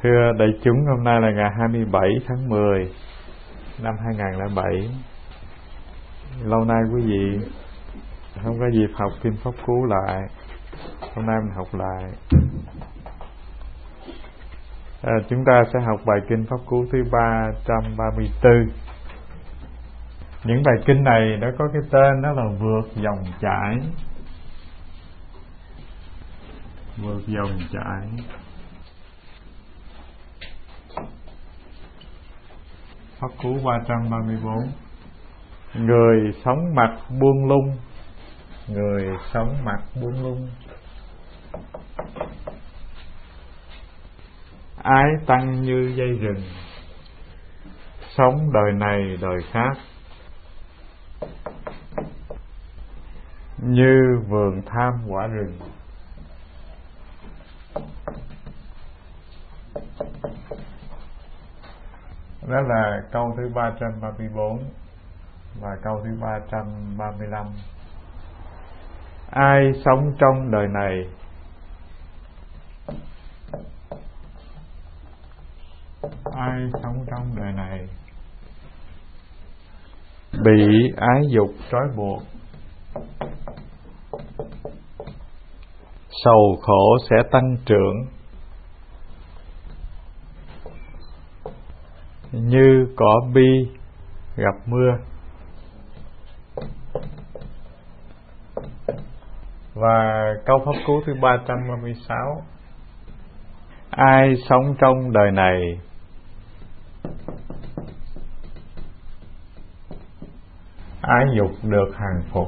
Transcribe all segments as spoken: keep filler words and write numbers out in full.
Thưa đại chúng, hôm nay là ngày hai mươi bảy tháng mười năm hai nghìn không trăm lẻ bảy. Lâu nay quý vị không có dịp học Kinh Pháp Cú lại. Hôm nay mình học lại. à, Chúng ta sẽ học bài Kinh Pháp Cú thứ ba trăm ba mươi tư. Những bài kinh này nó có cái tên đó là vượt dòng chảy. Vượt dòng chảy. Pháp Cú ba trăm ba mươi bốn. Người sống mặt buông lung. Người sống mặt buông lung. Ái tăng như dây rừng. Sống đời này đời khác. Như vườn tham quả rừng. Đó là câu thứ ba trăm ba mươi bốn và câu thứ ba trăm ba mươi lăm. Ai sống trong đời này Ai sống trong đời này bị ái dục trói buộc, sầu khổ sẽ tăng trưởng. Như cỏ bi gặp mưa. Và câu pháp cú thứ ba trăm ba mươi sáu. Ai sống trong đời này ái dục được hàng phục,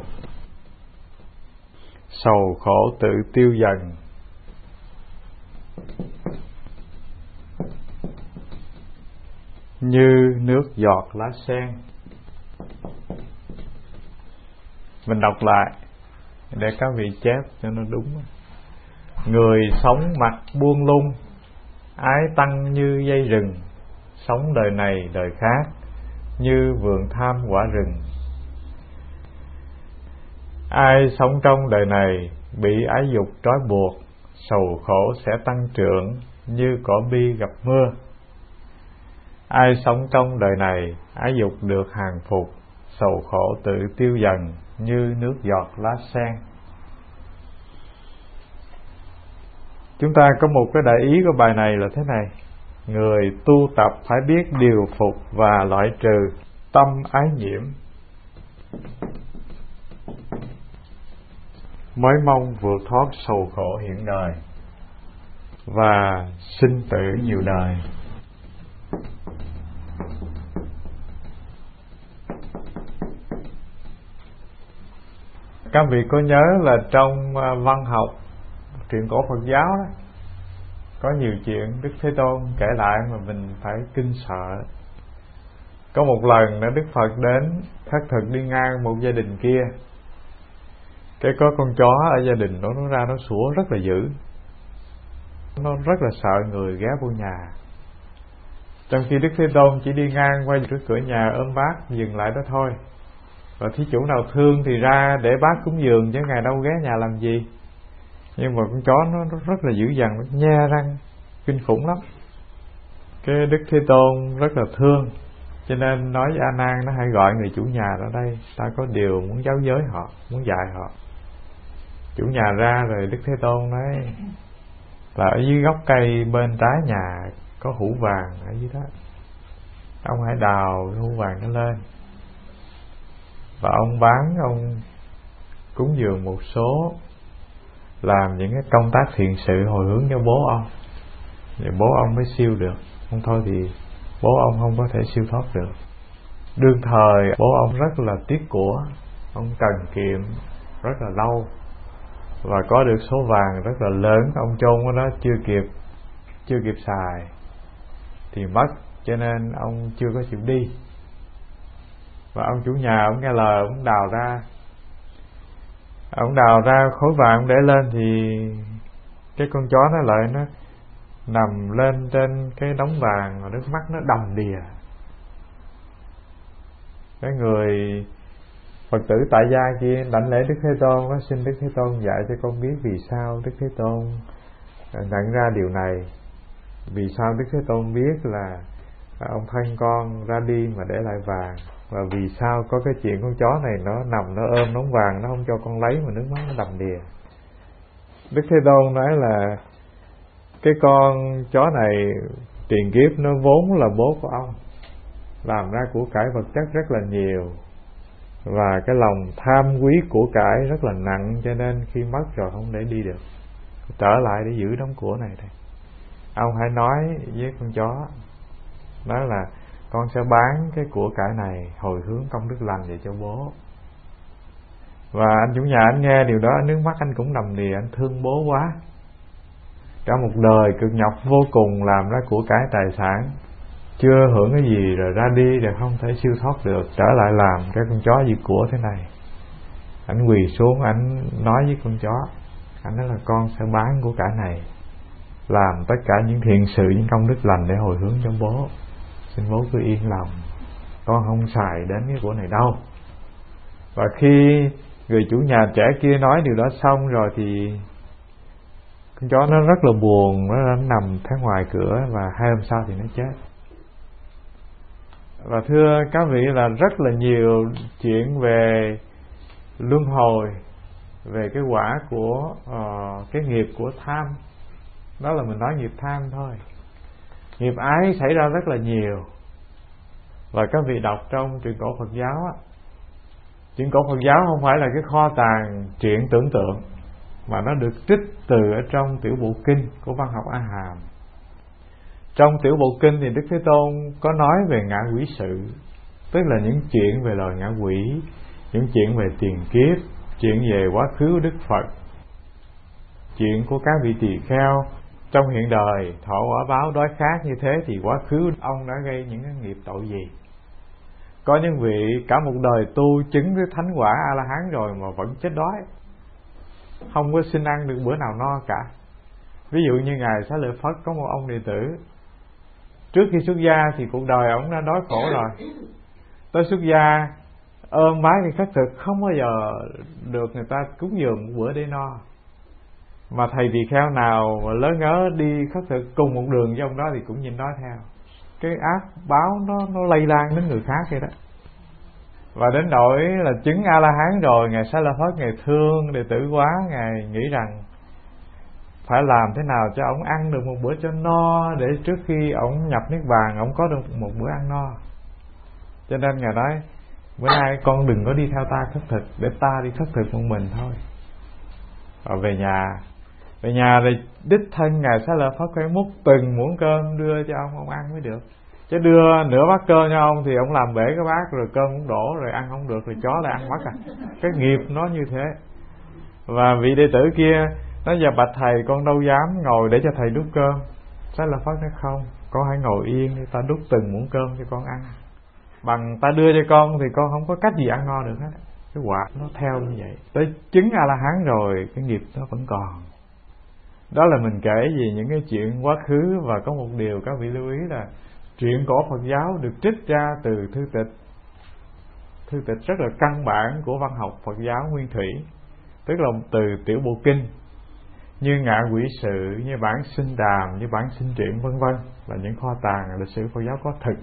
sầu khổ tự tiêu dần. Như nước giọt lá sen. Mình đọc lại để các vị chép cho nó đúng. Người sống mặt buông lung, ái tăng như dây rừng. Sống đời này đời khác, như vườn tham quả rừng. Ai sống trong đời này bị ái dục trói buộc, sầu khổ sẽ tăng trưởng. Như cỏ bi gặp mưa. Ai sống trong đời này ái dục được hàng phục, sầu khổ tự tiêu dần. Như nước giọt lá sen. Chúng ta có một cái đại ý của bài này là thế này: người tu tập phải biết điều phục và loại trừ tâm ái nhiễm, mới mong vượt thoát sầu khổ hiện đời và sinh tử nhiều đời. Các vị có nhớ là trong văn học truyện cổ Phật giáo đó, có nhiều chuyện Đức Thế Tôn kể lại mà mình phải kinh sợ. Có một lần đó Đức Phật đến khất thực đi ngang một gia đình kia. Cái có con chó ở gia đình đó, nó ra nó sủa rất là dữ. Nó rất là sợ người ghé vô nhà. Trong khi Đức Thế Tôn chỉ đi ngang qua trước cửa nhà ôm bát dừng lại đó thôi. Và thí chủ nào thương thì ra để bát cúng dường, chứ ngài đâu ghé nhà làm gì. Nhưng mà con chó nó, nó rất là dữ dằn, nó nhe răng kinh khủng lắm. Cái Đức Thế Tôn rất là thương, cho nên nói với A Nan, nó hãy gọi người chủ nhà ra đây, ta có điều muốn giáo giới họ, muốn dạy họ. Chủ nhà ra rồi Đức Thế Tôn nói là ở dưới gốc cây bên trái nhà có hũ vàng ở dưới đó, ông hãy đào hũ vàng nó lên và ông bán, ông cúng dường một số, làm những cái công tác thiện sự hồi hướng cho bố ông, thì bố ông mới siêu được. Không thôi thì bố ông không có thể siêu thoát được. Đương thời bố ông rất là tiếc của, ông cần kiệm rất là lâu, và có được số vàng rất là lớn, ông chôn ở đó chưa kịp chưa kịp xài thì mất, cho nên ông chưa có chịu đi. Và ông chủ nhà ông nghe lời, ông đào ra ông đào ra khối vàng, ông để lên thì cái con chó nó lại nó nằm lên trên cái đống vàng, và nước mắt nó đầm đìa. Cái người Phật tử tại gia kia đảnh lễ Đức Thế Tôn, nó xin Đức Thế Tôn dạy cho con biết vì sao Đức Thế Tôn nhận ra điều này. Vì sao Đức Thế Tôn biết là ông thân con ra đi mà để lại vàng, và vì sao có cái chuyện con chó này nó nằm nó ôm nón vàng, nó không cho con lấy mà nước mắt nó đầm đìa. Đức Thế Tôn nói là cái con chó này tiền kiếp nó vốn là bố của ông, làm ra của cải vật chất rất là nhiều, và cái lòng tham quý của cải rất là nặng, cho nên khi mất rồi không để đi được, trở lại để giữ đống của này thôi. Ông hãy nói với con chó, nói là con sẽ bán cái của cải này hồi hướng công đức lành về cho bố. Và anh chủ nhà anh nghe điều đó, nước mắt anh cũng đầm đìa, anh thương bố quá. Cả một đời cực nhọc vô cùng làm ra của cải tài sản, chưa hưởng cái gì rồi ra đi rồi không thể siêu thoát được, trở lại làm cái con chó diệt của thế này. Anh quỳ xuống, anh nói với con chó, anh nói là con sẽ bán của cải này, làm tất cả những thiện sự, những công đức lành để hồi hướng cho bố. Xin bố cứ yên lòng, con không xài đến cái của này đâu. Và khi người chủ nhà trẻ kia nói điều đó xong rồi thì con chó nó rất là buồn, nó nằm phía ngoài cửa, và hai hôm sau thì nó chết. Và thưa các vị, là rất là nhiều chuyện về luân hồi, về cái quả của uh, cái nghiệp của tham. Đó là mình nói nghiệp tham thôi. Nghiệp ái xảy ra rất là nhiều. Và các vị đọc trong truyện cổ Phật giáo á, truyện cổ Phật giáo không phải là cái kho tàng truyện tưởng tượng, mà nó được trích từ ở trong Tiểu Bộ Kinh của văn học A Hàm. Trong Tiểu Bộ Kinh thì Đức Thế Tôn có nói về ngạ quỷ sự, tức là những chuyện về loài ngạ quỷ, những chuyện về tiền kiếp, chuyện về quá khứ của Đức Phật, chuyện của các vị tỳ kheo trong hiện đời thọ quả báo đói khát như thế thì quá khứ ông đã gây những cái nghiệp tội gì. Có những vị cả một đời tu chứng với thánh quả A La Hán rồi mà vẫn chết đói, không có xin ăn được bữa nào no cả. Ví dụ như ngài Xá Lợi Phất có một ông đệ tử, trước khi xuất gia thì cuộc đời ông đã đói khổ rồi, tới xuất gia ôm bái thì khất thực không bao giờ được người ta cúng dường một bữa để no. Mà thầy tỳ kheo nào mà lớn ngớ đi khất thực cùng một đường với ông đó thì cũng nhìn nói theo. Cái ác báo nó nó lây lan đến người khác vậy đó. Và đến nỗi là chứng A La Hán rồi, ngài Xá La Phất ngài thương đệ tử quá, ngài nghĩ rằng phải làm thế nào cho ông ăn được một bữa cho no, để trước khi ông nhập niết bàn ông có được một bữa ăn no. Cho nên ngài nói bữa nay con đừng có đi theo ta khất thực, để ta đi khất thực một mình thôi. Và về nhà về nhà thì đích thân ngài Xá Lợi Phất phải múc từng muỗng cơm đưa cho ông ông ăn mới được. Chứ đưa nửa bát cơm cho ông thì ông làm bể cái bát rồi cơm cũng đổ rồi ăn không được, rồi chó lại ăn mất à. Cái nghiệp nó như thế. Và vị đệ tử kia nói giờ bạch thầy con đâu dám ngồi để cho thầy đút cơm. Xá Lợi Phất nói không, con hãy ngồi yên đi, ta đút từng muỗng cơm cho con ăn. Bằng ta đưa cho con thì con không có cách gì ăn no được hết. Cái quả nó theo như vậy. Tới chứng A La Hán rồi cái nghiệp nó vẫn còn. Đó là mình kể về những cái chuyện quá khứ. Và có một điều các vị lưu ý là truyện cổ Phật giáo được trích ra từ thư tịch, thư tịch rất là căn bản của văn học Phật giáo nguyên thủy, tức là từ Tiểu Bộ Kinh, như ngạ quỷ sự, như bản sinh đàm, như bản sinh truyện vân vân, là những kho tàng lịch sử Phật giáo có thực.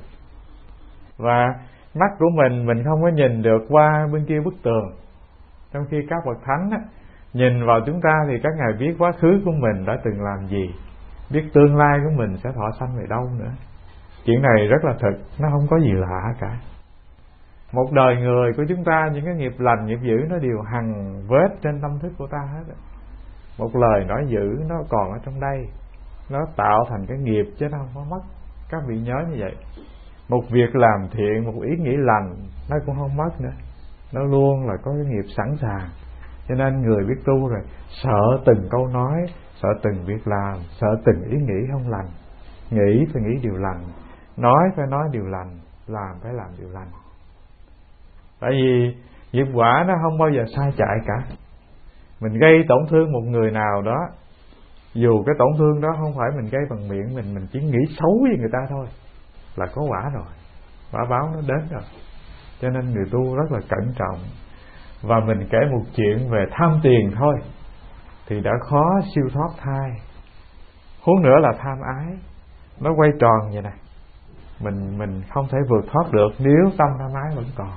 Và mắt của mình mình không có nhìn được qua bên kia bức tường, trong khi các bậc thánh á, nhìn vào chúng ta thì các ngài biết quá khứ của mình đã từng làm gì, biết tương lai của mình sẽ thọ sanh về đâu nữa. Chuyện này rất là thực, nó không có gì lạ cả. Một đời người của chúng ta, những cái nghiệp lành, nghiệp dữ nó đều hằn vết trên tâm thức của ta hết. Một lời nói dữ nó còn ở trong đây, nó tạo thành cái nghiệp chứ nó không có mất. Các vị nhớ như vậy. Một việc làm thiện, một ý nghĩ lành nó cũng không mất nữa, nó luôn là có cái nghiệp sẵn sàng. Cho nên người biết tu rồi sợ từng câu nói, sợ từng việc làm, sợ từng ý nghĩ không lành. Nghĩ phải nghĩ điều lành, nói phải nói điều lành, làm phải làm điều lành. Tại vì nghiệp quả nó không bao giờ sai chạy cả. Mình gây tổn thương một người nào đó, dù cái tổn thương đó không phải mình gây bằng miệng mình, mình chỉ nghĩ xấu với người ta thôi là có quả rồi, quả báo nó đến rồi. Cho nên người tu rất là cẩn trọng. Và mình kể một chuyện về tham tiền thôi thì đã khó siêu thoát thai, huống nữa là tham ái. nó quay tròn vậy nè. Mình mình không thể vượt thoát được nếu tâm tham ái vẫn còn.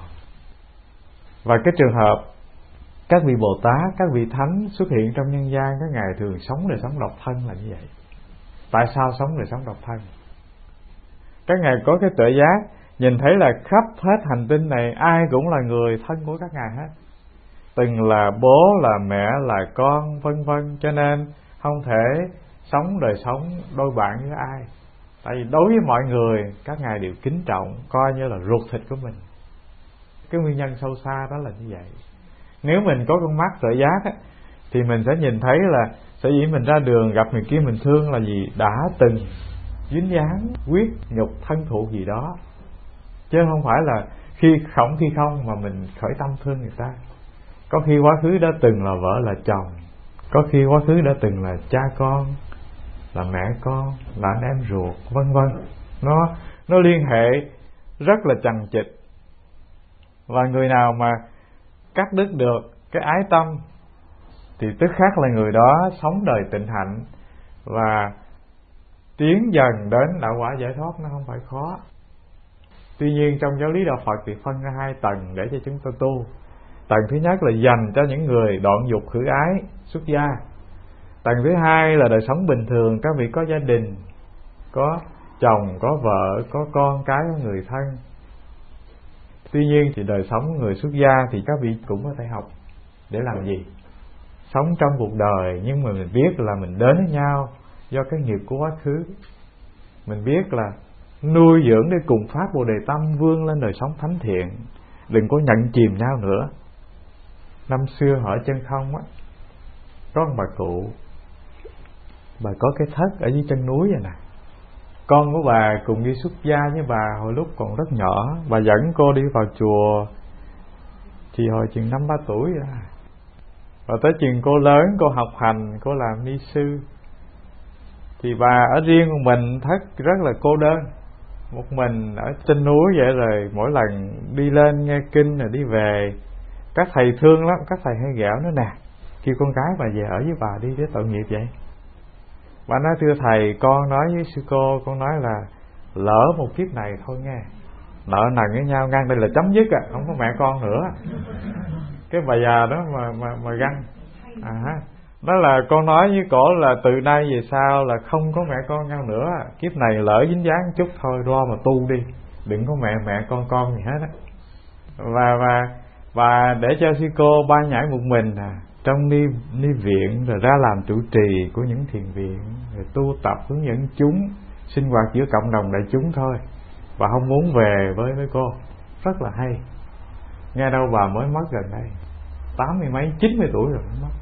Và cái trường hợp các vị Bồ Tát, các vị Thánh xuất hiện trong nhân gian, các ngài thường sống đời sống độc thân là như vậy. Tại sao sống đời sống độc thân? Các ngài có cái tuệ giác, nhìn thấy là khắp hết hành tinh này ai cũng là người thân của các ngài hết, từng là bố, là mẹ, là con, vân vân. Cho nên không thể sống đời sống đôi bạn với ai. Tại vì đối với mọi người, các ngài đều kính trọng, coi như là ruột thịt của mình. Cái nguyên nhân sâu xa đó là như vậy. Nếu mình có con mắt tuệ giác á, thì mình sẽ nhìn thấy là sở dĩ mình ra đường gặp người kia mình thương là gì? Đã từng dính dáng, quyết, nhục, thân thụ gì đó, chứ không phải là khi khổng khi không mà mình khởi tâm thương người ta. Có khi quá khứ đã từng là vợ là chồng, có khi quá khứ đã từng là cha con, là mẹ con, là anh em ruột, vân vân. Nó nó liên hệ rất là chằng chịt. Và người nào mà cắt đứt được cái ái tâm thì tức khắc là người đó sống đời tịnh hạnh và tiến dần đến đạo quả giải thoát. Nó không phải khó. Tuy nhiên trong giáo lý đạo Phật thì phân ra hai tầng để cho chúng ta tu. Tầng thứ nhất là dành cho những người đoạn dục khử ái, xuất gia. Tầng thứ hai là đời sống bình thường, các vị có gia đình, có chồng, có vợ, có con cái, có người thân. Tuy nhiên thì đời sống người xuất gia thì các vị cũng có thể học. Để làm gì? Sống trong cuộc đời, nhưng mà mình biết là mình đến với nhau do cái nghiệp của quá khứ. Mình biết là nuôi dưỡng để cùng phát Bồ Đề tâm vươn lên đời sống thánh thiện. Đừng có nhận chìm nhau nữa. Năm xưa ở Chân Không á, có một bà cụ, bà có cái thất ở dưới chân núi vậy nè. Con của bà cùng đi xuất gia với bà hồi lúc còn rất nhỏ. Bà dẫn cô đi vào chùa thì hồi chừng năm ba tuổi vậy. Và tới chừng cô lớn, cô học hành, cô làm ni sư, thì bà ở riêng một mình, thất rất là cô đơn, một mình ở trên núi vậy. Rồi mỗi lần đi lên nghe kinh rồi đi về, các thầy thương lắm, các thầy hay ghẹo nó nè, kêu con gái bà về ở với bà đi, để tội nghiệp vậy. Bà nói thưa thầy, con nói với sư cô, con nói là lỡ một kiếp này thôi nghe, nợ nần với nhau ngang đây là chấm dứt à, không có mẹ con nữa. Cái bà già đó mà mà mà găng à, đó là con nói với cổ là từ nay về sau là không có mẹ con nhau nữa, kiếp này lỡ dính dáng chút thôi, lo mà tu đi, đừng có mẹ mẹ con con gì hết á. Và và và để cho sư cô ba nhảy một mình à, trong ni ni viện, rồi ra làm trụ trì của những thiền viện, rồi tu tập hướng dẫn chúng sinh hoạt giữa cộng đồng đại chúng thôi, và không muốn về với với cô. Rất là hay. Nghe đâu bà mới mất gần đây, tám mươi mấy, chín mươi tuổi rồi mới mất.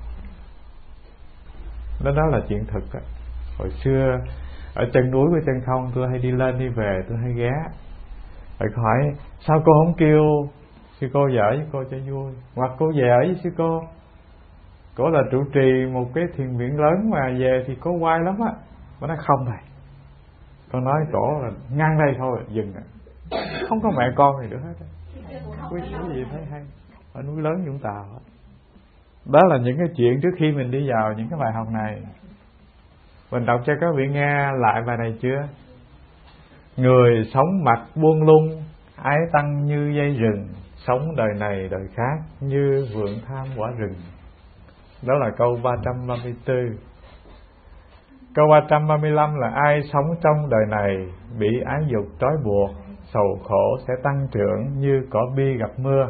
Đó đó là chuyện thực đó. Hồi xưa ở chân núi của Chân Không, tôi hay đi lên đi về, tôi hay ghé. Rồi hỏi sao cô không kêu sư cô về ở với cô cho vui, hoặc cô về ở với sư cô. Cổ là trụ trì một cái thiền viện lớn mà về thì cô quay lắm á. Bà nói không thầy, con nói cổ là ngang đây thôi, dừng à. Không có mẹ con gì nữa hết. Quý cái gì thấy hay ở núi lớn Vũng Tàu đó. Đó là những cái chuyện trước khi mình đi vào những cái bài học này. Mình đọc cho các vị nghe lại bài này chưa? Người sống mặt buông lung, ái tăng như dây rừng, sống đời này đời khác như vượn tham quả rừng. Đó là câu ba trăm ba mươi tư. Câu ba trăm ba mươi lăm là ai sống trong đời này bị ái dục trói buộc, sầu khổ sẽ tăng trưởng như cỏ bi gặp mưa.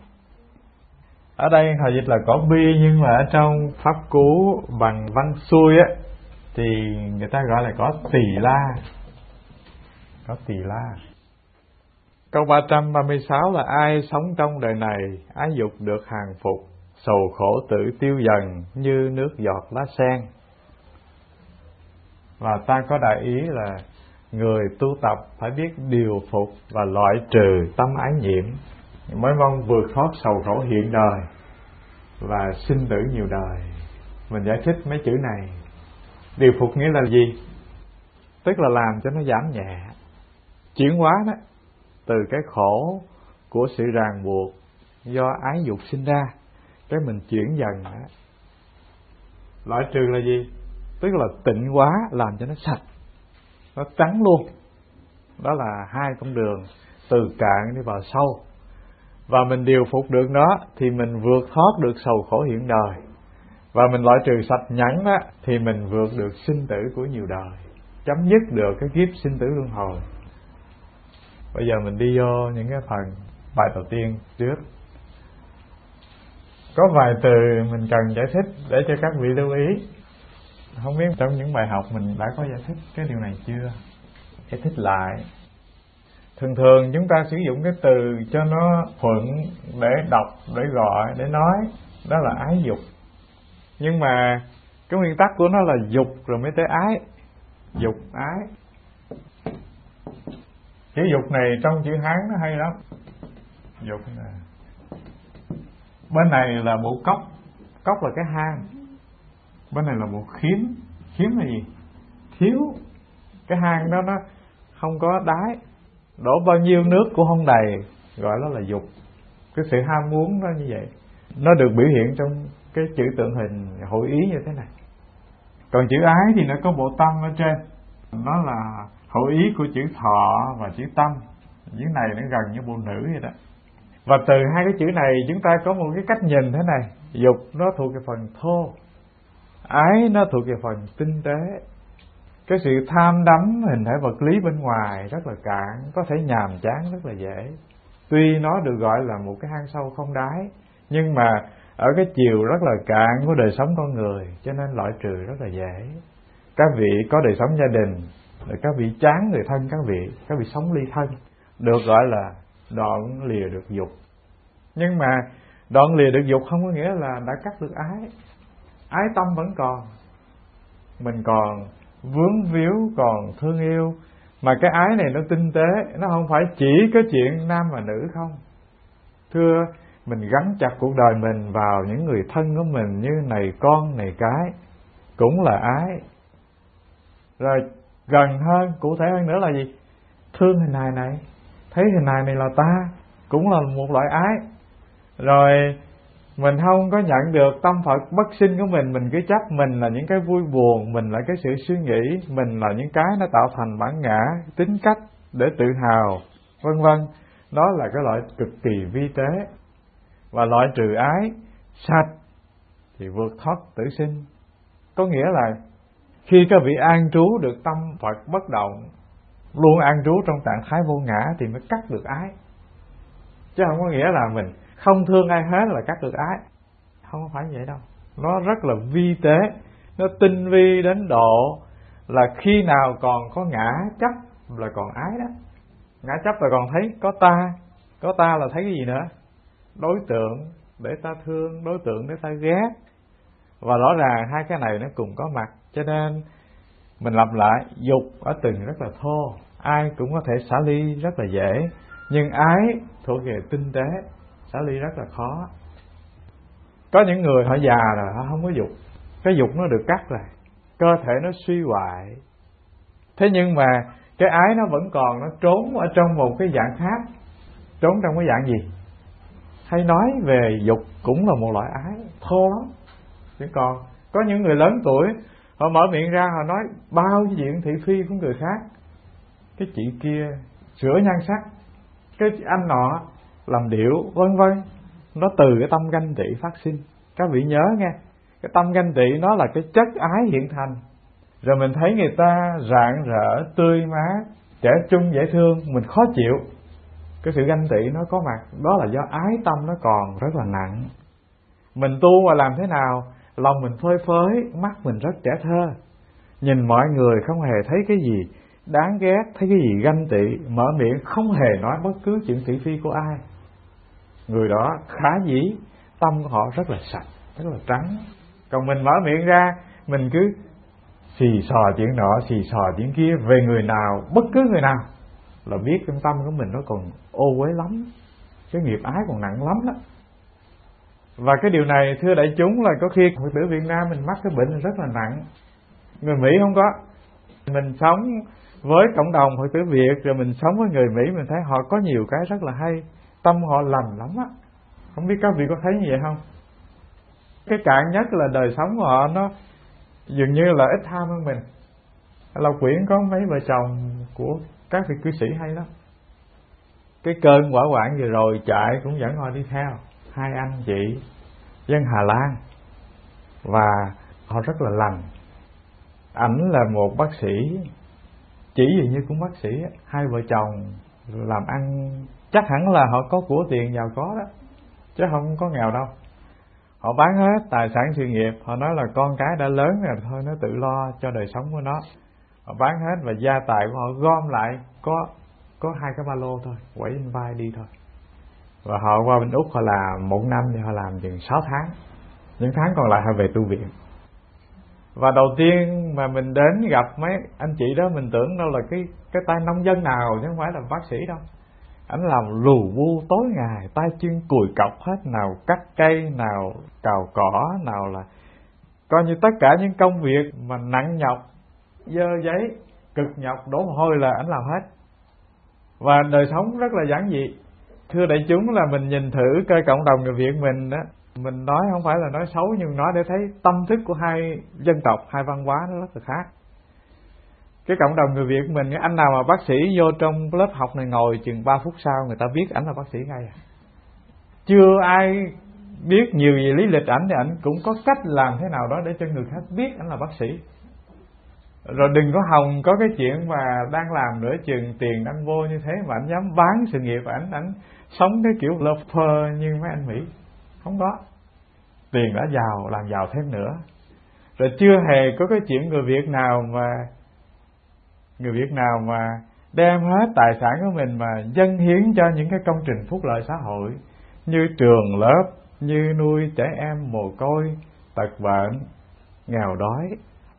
Ở đây họ dịch là cỏ bi, nhưng mà ở trong pháp cú bằng văn xuôi á thì người ta gọi là cỏ tỳ la. Cỏ tỳ la. Câu ba trăm ba mươi sáu là ai sống trong đời này ái dục được hàng phục, sầu khổ tự tiêu dần như nước giọt lá sen. Và ta có đại ý là người tu tập phải biết điều phục và loại trừ tâm ái nhiễm, mới mong vượt thoát sầu khổ hiện đời và sinh tử nhiều đời. Mình giải thích mấy chữ này. Điều phục nghĩa là gì? Tức là làm cho nó giảm nhẹ, chuyển hóa đó, từ cái khổ của sự ràng buộc do ái dục sinh ra, cái mình chuyển dần đó. Loại trừ là gì? Tức là tịnh hóa, làm cho nó sạch. nó trắng luôn. Đó là hai con đường từ cạn đi vào sâu. Và mình điều phục được nó thì mình vượt thoát được sầu khổ hiện đời. Và mình loại trừ sạch nhẫn á, thì mình vượt được sinh tử của nhiều đời, chấm dứt được cái kiếp sinh tử luân hồi. Bây giờ mình đi vô những cái phần bài đầu tiên trước. Có vài từ mình cần giải thích để cho các vị lưu ý. Không biết trong những bài học mình đã có giải thích cái điều này chưa? Giải thích lại. Thường thường chúng ta sử dụng cái từ cho nó thuận để đọc, để gọi, để nói. Đó là ái dục. Nhưng mà cái nguyên tắc của nó là dục rồi mới tới ái. Dục, ái. Chữ dục này trong chữ Hán nó hay lắm. Dục này. Bên này là bộ cốc. Cốc là cái hang. Bên này là bộ khiếm. Khiếm là gì? Thiếu. Cái hang đó nó không có đáy, đổ bao nhiêu nước cũng không đầy, gọi đó là dục. Cái sự ham muốn nó như vậy. Nó được biểu hiện trong cái chữ tượng hình hội ý như thế này. Còn chữ ái thì nó có bộ tâm ở trên. Nó là hội ý của chữ thọ và chữ tâm. Chữ này nó gần như bộ nữ vậy đó. Và từ hai cái chữ này chúng ta có một cái cách nhìn thế này. Dục nó thuộc về phần thô, ái nó thuộc về phần tinh tế. Cái sự tham đắm hình thể vật lý bên ngoài rất là cạn, có thể nhàm chán rất là dễ. Tuy nó được gọi là một cái hang sâu không đáy, nhưng mà ở cái chiều rất là cạn của đời sống con người, cho nên loại trừ rất là dễ. Các vị có đời sống gia đình, rồi các vị chán người thân các vị, các vị sống ly thân, được gọi là đoạn lìa được dục. Nhưng mà đoạn lìa được dục không có nghĩa là đã cắt được ái. Ái tâm vẫn còn. Mình còn vướng víu, còn thương yêu. Mà cái ái này nó tinh tế, nó không phải chỉ có chuyện nam và nữ không. Thưa, mình gắn chặt cuộc đời mình vào những người thân của mình như này con, này cái, cũng là ái. Rồi gần hơn, cụ thể hơn nữa là gì? Thương hình hài này, thấy hình hài này là ta, cũng là một loại ái. Rồi mình không có nhận được tâm Phật bất sinh của mình, mình cứ chấp mình là những cái vui buồn, mình là cái sự suy nghĩ, mình là những cái nó tạo thành bản ngã, tính cách để tự hào, vân vân. Đó là cái loại cực kỳ vi tế. Và loại trừ ái sạch thì vượt thoát tử sinh. Có nghĩa là khi các vị an trú được tâm Phật bất động, luôn an trú trong trạng thái vô ngã thì mới cắt được ái. Chứ không có nghĩa là mình không thương ai hết là cắt được ái. Không phải vậy đâu. Nó rất là vi tế. Nó tinh vi đến độ là khi nào còn có ngã chấp là còn ái đó. Ngã chấp là còn thấy có ta. Có ta là thấy cái gì nữa? Đối tượng để ta thương, đối tượng để ta ghét. Và rõ ràng hai cái này nó cùng có mặt. Cho nên mình lặp lại, dục ở từng rất là thô, ai cũng có thể xả ly rất là dễ. Nhưng ái thuộc về tinh tế, xả ly rất là khó. Có những người họ già rồi, họ không có dục. Cái dục nó được cắt rồi, cơ thể nó suy hoại. Thế nhưng mà cái ái nó vẫn còn, nó trốn ở trong một cái dạng khác. Trốn trong cái dạng gì? Hay nói về dục cũng là một loại ái, thô lắm. Chứ còn có những người lớn tuổi, họ mở miệng ra, họ nói bao chuyện thị phi của người khác. Cái chị kia sửa nhan sắc, cái anh nọ làm điệu, vân vân. Nó từ cái tâm ganh tị phát sinh. Các vị nhớ nghe, cái tâm ganh tị nó là cái chất ái hiện thành. Rồi mình thấy người ta rạng rỡ, tươi mát, trẻ trung dễ thương, mình khó chịu. Cái sự ganh tị nó có mặt, đó là do ái tâm nó còn rất là nặng. Mình tu mà làm thế nào? Lòng mình phơi phới, mắt mình rất trẻ thơ. Nhìn mọi người không hề thấy cái gì đáng ghét, thấy cái gì ganh tị, mở miệng không hề nói bất cứ chuyện thị phi của ai. Người đó khá dĩ, tâm của họ rất là sạch, rất là trắng. Còn mình mở miệng ra, mình cứ xì xò chuyện nọ, xì xò chuyện kia về người nào, bất cứ người nào, là biết trong tâm của mình nó còn ô uế lắm. Cái nghiệp ái còn nặng lắm đó. Và cái điều này thưa đại chúng là có khi Phật tử Việt Nam mình mắc cái bệnh rất là nặng. Người Mỹ không có. Mình sống với cộng đồng Phật tử Việt, rồi mình sống với người Mỹ, mình thấy họ có nhiều cái rất là hay. Tâm họ lành lắm á. Không biết các vị có thấy như vậy không? Cái cạn nhất là đời sống của họ nó dường như là ít tham hơn mình. Lộc Quyển có mấy vợ chồng của các vị cư sĩ hay lắm. Cái cơn hỏa hoạn vừa rồi chạy cũng dẫn họ đi theo, hai anh chị dân Hà Lan, và họ rất là lành. Ảnh là một bác sĩ, chỉ gì như cũng bác sĩ, hai vợ chồng làm ăn chắc hẳn là họ có của tiền giàu có đó, chứ không có nghèo đâu. Họ bán hết tài sản sự nghiệp, họ nói là con cái đã lớn rồi thôi, nó tự lo cho đời sống của nó. Họ bán hết và gia tài của họ gom lại có có hai cái ba lô thôi, quẩy lên vai đi thôi. Và họ qua bên Úc họ làm một năm thì họ làm chừng sáu tháng, những tháng còn lại họ về tu viện. Và đầu tiên mà mình đến gặp mấy anh chị đó, mình tưởng đâu là cái cái tay nông dân nào chứ không phải là bác sĩ đâu. Anh làm lù bu tối ngày, tay chân cùi cọc hết, nào cắt cây, nào cào cỏ, nào là coi như tất cả những công việc mà nặng nhọc, dơ giấy, cực nhọc, đổ mồ hôi là anh làm hết. Và đời sống rất là giản dị. Thưa đại chúng, là mình nhìn thử coi cộng đồng người Việt mình đó, mình nói không phải là nói xấu, nhưng nói để thấy tâm thức của hai dân tộc, hai văn hóa nó rất là khác. Cái cộng đồng người Việt mình, anh nào mà bác sĩ vô trong lớp học này ngồi chừng ba phút sau người ta biết ảnh là bác sĩ ngay à. Chưa ai biết nhiều về lý lịch ảnh thì ảnh cũng có cách làm thế nào đó để cho người khác biết ảnh là bác sĩ. Rồi đừng có hòng có cái chuyện mà đang làm nửa chừng tiền đang vô như thế mà ảnh dám bán sự nghiệp, ảnh ảnh sống cái kiểu loafer như mấy anh Mỹ. Không có. Tiền đã giàu, làm giàu thêm nữa. Rồi chưa hề có cái chuyện người Việt nào mà Người Việt nào mà đem hết tài sản của mình mà dâng hiến cho những cái công trình phúc lợi xã hội, như trường lớp, như nuôi trẻ em mồ côi, tật bệnh, nghèo đói.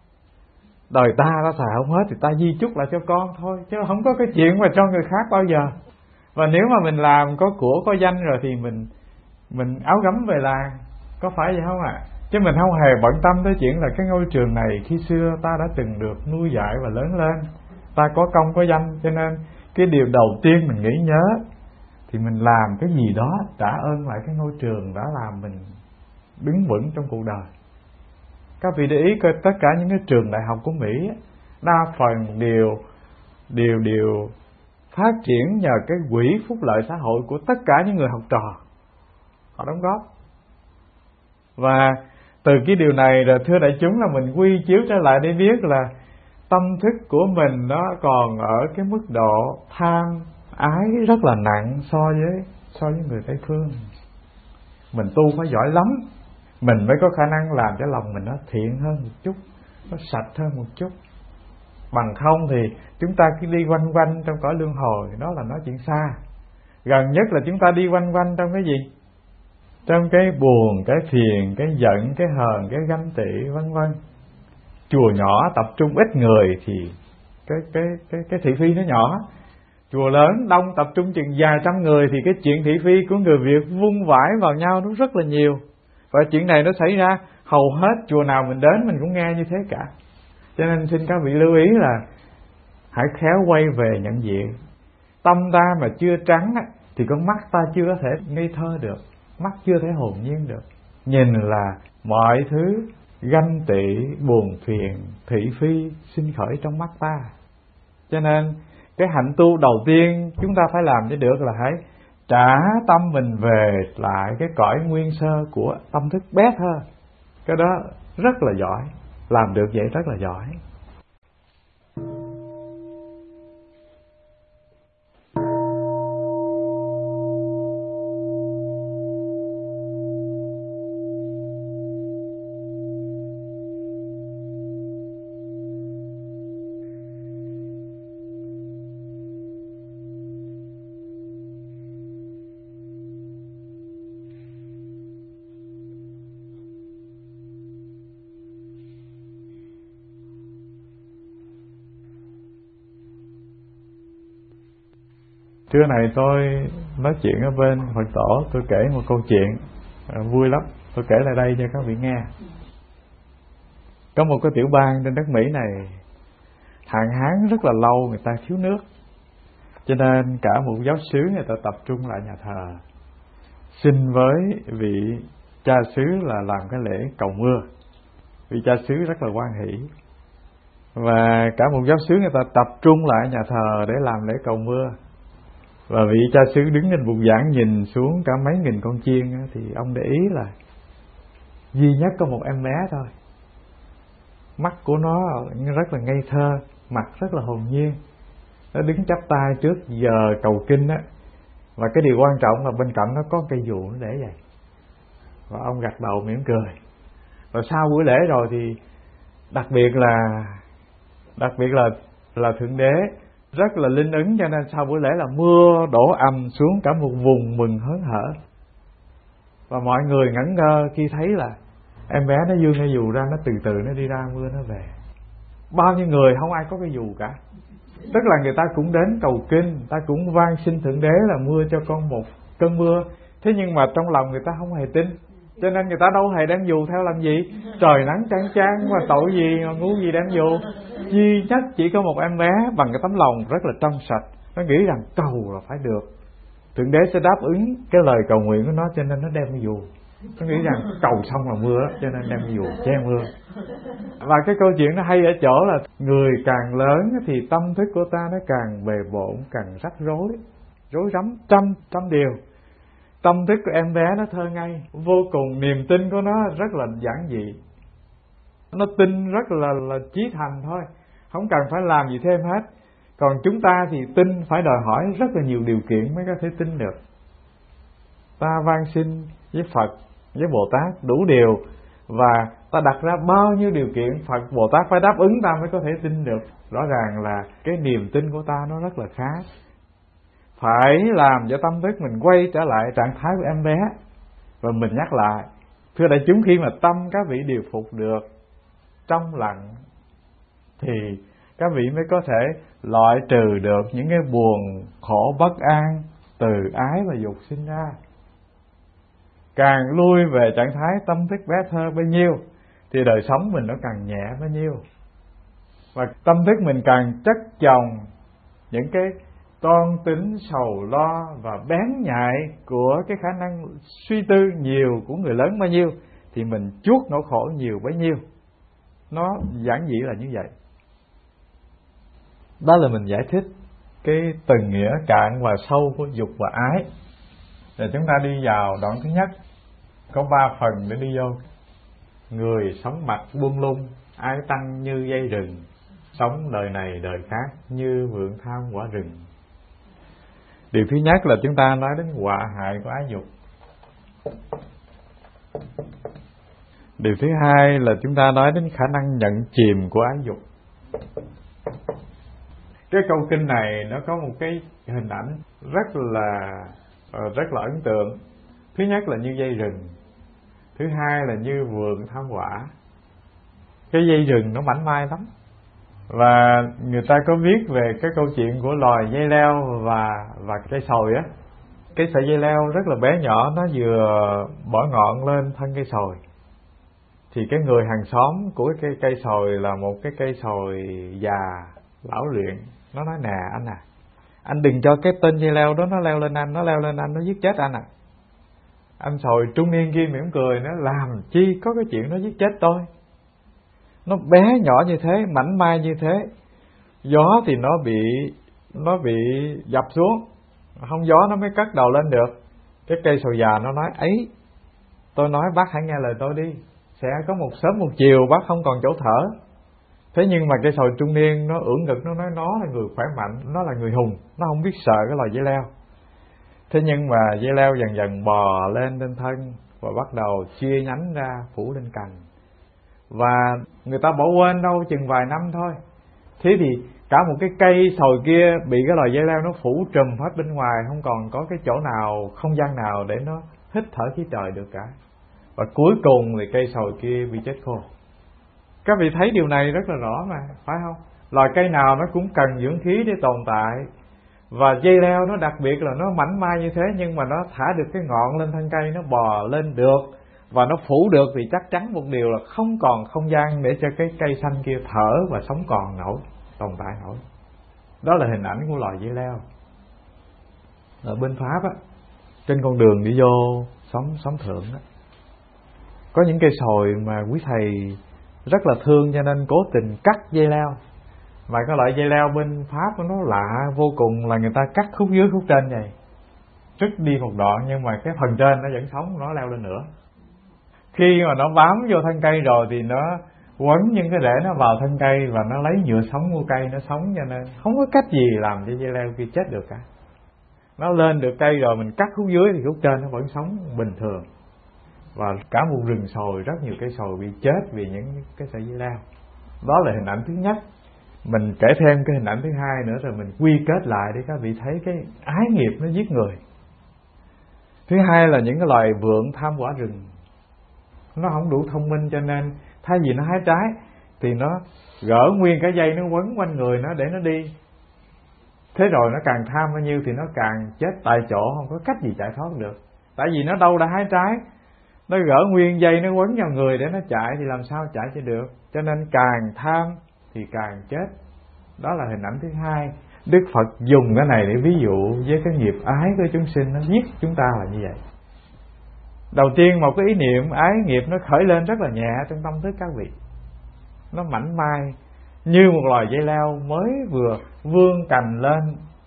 Đời ta đã xài không hết thì ta di chúc lại cho con thôi, chứ không có cái chuyện mà cho người khác bao giờ. Và nếu mà mình làm có của có danh rồi thì mình mình áo gấm về làng, có phải vậy không ạ? À? Chứ mình không hề bận tâm tới chuyện là cái ngôi trường này khi xưa ta đã từng được nuôi dạy và lớn lên, ta có công có danh, cho nên cái điều đầu tiên mình nghĩ nhớ thì mình làm cái gì đó trả ơn lại cái ngôi trường đã làm mình đứng vững trong cuộc đời. Các vị để ý coi tất cả những cái trường đại học của Mỹ, đa phần đều đều đều phát triển nhờ cái quỹ phúc lợi xã hội của tất cả những người học trò họ đóng góp. Và từ cái điều này rồi thưa đại chúng, là mình quy chiếu trở lại để biết là tâm thức của mình nó còn ở cái mức độ tham ái rất là nặng so với so với người Tây phương. Mình tu phải giỏi lắm, mình mới có khả năng làm cho lòng mình nó thiện hơn một chút, nó sạch hơn một chút. Bằng không thì chúng ta cứ đi quanh quanh trong cõi luân hồi, đó là nói chuyện xa. Gần nhất là chúng ta đi quanh quanh trong cái gì? Trong cái buồn, cái phiền, cái giận, cái hờn, cái ganh tị, vân vân. Chùa nhỏ tập trung ít người thì cái cái cái cái thị phi nó nhỏ. Chùa lớn đông tập trung chừng vài trăm người thì cái chuyện thị phi của người Việt vung vãi vào nhau nó rất là nhiều. Và chuyện này nó xảy ra hầu hết chùa nào mình đến mình cũng nghe như thế cả. Cho nên xin các vị lưu ý là hãy khéo quay về nhận diện. Tâm ta mà chưa trắng thì con mắt ta chưa có thể ngây thơ được, mắt chưa thể hồn nhiên được. Nhìn là mọi thứ ganh tị, buồn phiền, thị phi sinh khởi trong mắt ta. Cho nên cái hạnh tu đầu tiên chúng ta phải làm cho được là hãy trả tâm mình về lại cái cõi nguyên sơ của tâm thức bé thơ. Cái đó rất là giỏi, làm được vậy rất là giỏi. Trưa này tôi nói chuyện ở bên Phật tổ, tôi kể một câu chuyện à, vui lắm, tôi kể lại đây cho các vị nghe. Có một cái tiểu bang trên đất Mỹ này, hạn hán rất là lâu, người ta thiếu nước, cho nên cả một giáo xứ người ta tập trung lại nhà thờ, xin với vị cha xứ là làm cái lễ cầu mưa. Vị cha xứ rất là hoan hỷ, Và cả một giáo xứ người ta tập trung lại nhà thờ để làm lễ cầu mưa. Và vị cha xứ đứng trên bục giảng nhìn xuống cả mấy nghìn con chiên á, thì ông để ý là duy nhất có một em bé thôi. Mắt của nó rất là ngây thơ, mặt rất là hồn nhiên. Nó đứng chắp tay trước giờ cầu kinh á. Và cái điều quan trọng là bên cạnh nó có cây dù nó để vậy. Và ông gật đầu mỉm cười. Và sau buổi lễ rồi thì đặc biệt là đặc biệt là là Thượng Đế rất là linh ứng, cho nên sau buổi lễ là mưa đổ ầm xuống cả một vùng mừng hớn hở. Và mọi người ngẩn ngơ khi thấy là em bé nó vươn cái dù ra, nó từ từ nó đi ra, mưa nó về. Bao nhiêu người không ai có cái dù cả. Tức là người ta cũng đến cầu kinh, ta cũng van xin Thượng Đế là mưa cho con một cơn mưa. Thế nhưng mà trong lòng người ta không hề tin, cho nên người ta đâu hề đem dù theo làm gì. Trời nắng chang chang và tội gì mà ngu gì đem dù. Duy nhất chỉ có một em bé bằng cái tấm lòng rất là trong sạch, nó nghĩ rằng cầu là phải được, Thượng Đế sẽ đáp ứng cái lời cầu nguyện của nó, cho nên nó đem cái dù. Nó nghĩ rằng cầu xong là mưa, cho nên đem cái dù che mưa. Và cái câu chuyện nó hay ở chỗ là người càng lớn thì tâm thức của ta nó càng bề bộn, càng rắc rối, rối rắm trăm trăm điều. Tâm thức của em bé nó thơ ngây vô cùng, niềm tin của nó rất là giản dị. Nó tin rất là, là chí thành thôi, không cần phải làm gì thêm hết. Còn chúng ta thì tin phải đòi hỏi rất là nhiều điều kiện mới có thể tin được. Ta van xin với Phật, với Bồ Tát đủ điều, và ta đặt ra bao nhiêu điều kiện Phật Bồ Tát phải đáp ứng ta mới có thể tin được. Rõ ràng là cái niềm tin của ta nó rất là khá. Phải làm cho tâm thức mình quay trở lại trạng thái của em bé. Và mình nhắc lại, thưa đại chúng, khi mà tâm các vị điều phục được, trong lặng, thì các vị mới có thể loại trừ được những cái buồn khổ bất an từ ái và dục sinh ra. Càng lui về trạng thái tâm thức bé thơ bấy nhiêu thì đời sống mình nó càng nhẹ bấy nhiêu. Và tâm thức mình càng chất chồng những cái toan tính sầu lo và bén nhạy của cái khả năng suy tư nhiều của người lớn bao nhiêu thì mình chuốc nỗi khổ nhiều bấy nhiêu. Nó giản dị là như vậy. Đó là mình giải thích cái từng nghĩa cạn và sâu của dục và ái. Rồi chúng ta đi vào đoạn thứ nhất, có ba phần để đi vô. Người sống mặt buông lung, ái tăng như dây rừng, sống đời này đời khác như vượn tham quả rừng. Điều thứ nhất là chúng ta nói đến họa hại của ái dục. Điều thứ hai là chúng ta nói đến khả năng nhận chìm của ái dục. Cái câu kinh này nó có một cái hình ảnh rất là rất là ấn tượng. Thứ nhất là như dây rừng, thứ hai là như vườn tham quả. Cái dây rừng nó mảnh mai lắm. Và người ta có viết về cái câu chuyện của loài dây leo và và cây sồi á. Cái sợi dây leo rất là bé nhỏ, nó vừa bỏ ngọn lên thân cây sồi thì cái người hàng xóm của cái cây, cây sồi là một cái cây sồi già lão luyện. Nó nói: nè anh à, anh đừng cho cái tên dây leo đó nó leo lên anh, nó leo lên anh nó giết chết anh à. Anh sồi trung niên kia mỉm cười, nó làm chi có cái chuyện nó giết chết tôi. Nó bé nhỏ như thế, mảnh mai như thế, gió thì nó bị nó bị dập xuống, không gió nó mới cất đầu lên được. Cái cây sồi già nó nói: ấy, tôi nói bác hãy nghe lời tôi đi, sẽ có một sớm một chiều bác không còn chỗ thở. Thế nhưng mà cây sồi trung niên nó ưỡn ngực, nó nói nó là người khỏe mạnh, nó là người hùng, nó không biết sợ cái loài dây leo. Thế nhưng mà dây leo dần dần bò lên trên thân và bắt đầu chia nhánh ra phủ lên cành. Và người ta bỏ quên đâu chừng vài năm thôi. Thế thì cả một cái cây sồi kia bị cái loài dây leo nó phủ trùm hết bên ngoài, không còn có cái chỗ nào, không gian nào để nó hít thở khí trời được cả. Và cuối cùng thì cây sồi kia bị chết khô. Các vị thấy điều này rất là rõ mà, phải không? Loài cây nào nó cũng cần dưỡng khí để tồn tại. Và dây leo nó đặc biệt là nó mảnh mai như thế, nhưng mà nó thả được cái ngọn lên thân cây, nó bò lên được và nó phủ được, thì chắc chắn một điều là không còn không gian để cho cái cây xanh kia thở và sống còn nổi, tồn tại nổi. Đó là hình ảnh của loài dây leo. Ở bên Pháp á, trên con đường đi vô sống sống thượng á, có những cây sồi mà quý thầy rất là thương cho nên cố tình cắt dây leo. Mà cái loại dây leo bên Pháp nó lạ vô cùng, là người ta cắt khúc dưới khúc trên vậy, trứt đi một đoạn nhưng mà cái phần trên nó vẫn sống, nó leo lên nữa. Khi mà nó bám vô thân cây rồi thì nó quấn những cái rễ nó vào thân cây và nó lấy nhựa sống của cây nó sống, cho nên không có cách gì làm cho dây leo kia chết được cả. Nó lên được cây rồi mình cắt khúc dưới thì khúc trên nó vẫn sống bình thường. Và cả một rừng sồi, rất nhiều cây sồi bị chết vì những cái sợi dây leo. Đó là hình ảnh thứ nhất. Mình kể thêm cái hình ảnh thứ hai nữa rồi mình quy kết lại để các vị thấy cái ái nghiệp nó giết người. Thứ hai là những cái loài vượn tham quả rừng, nó không đủ thông minh cho nên thay vì nó hái trái thì nó gỡ nguyên cái dây nó quấn quanh người nó để nó đi. Thế rồi nó càng tham bao nhiêu thì nó càng chết tại chỗ, không có cách gì chạy thoát được. Tại vì nó đâu đã hái trái, nó gỡ nguyên dây nó quấn vào người để nó chạy thì làm sao chạy cho được. Cho nên càng tham thì càng chết. Đó là hình ảnh thứ hai. Đức Phật dùng cái này để ví dụ với cái nghiệp ái của chúng sinh, nó giết chúng ta là như vậy. Đầu tiên một cái ý niệm ái nghiệp nó khởi lên rất là nhẹ trong tâm thức các vị. Nó mảnh mai như một loài dây leo mới vừa vươn cành lên,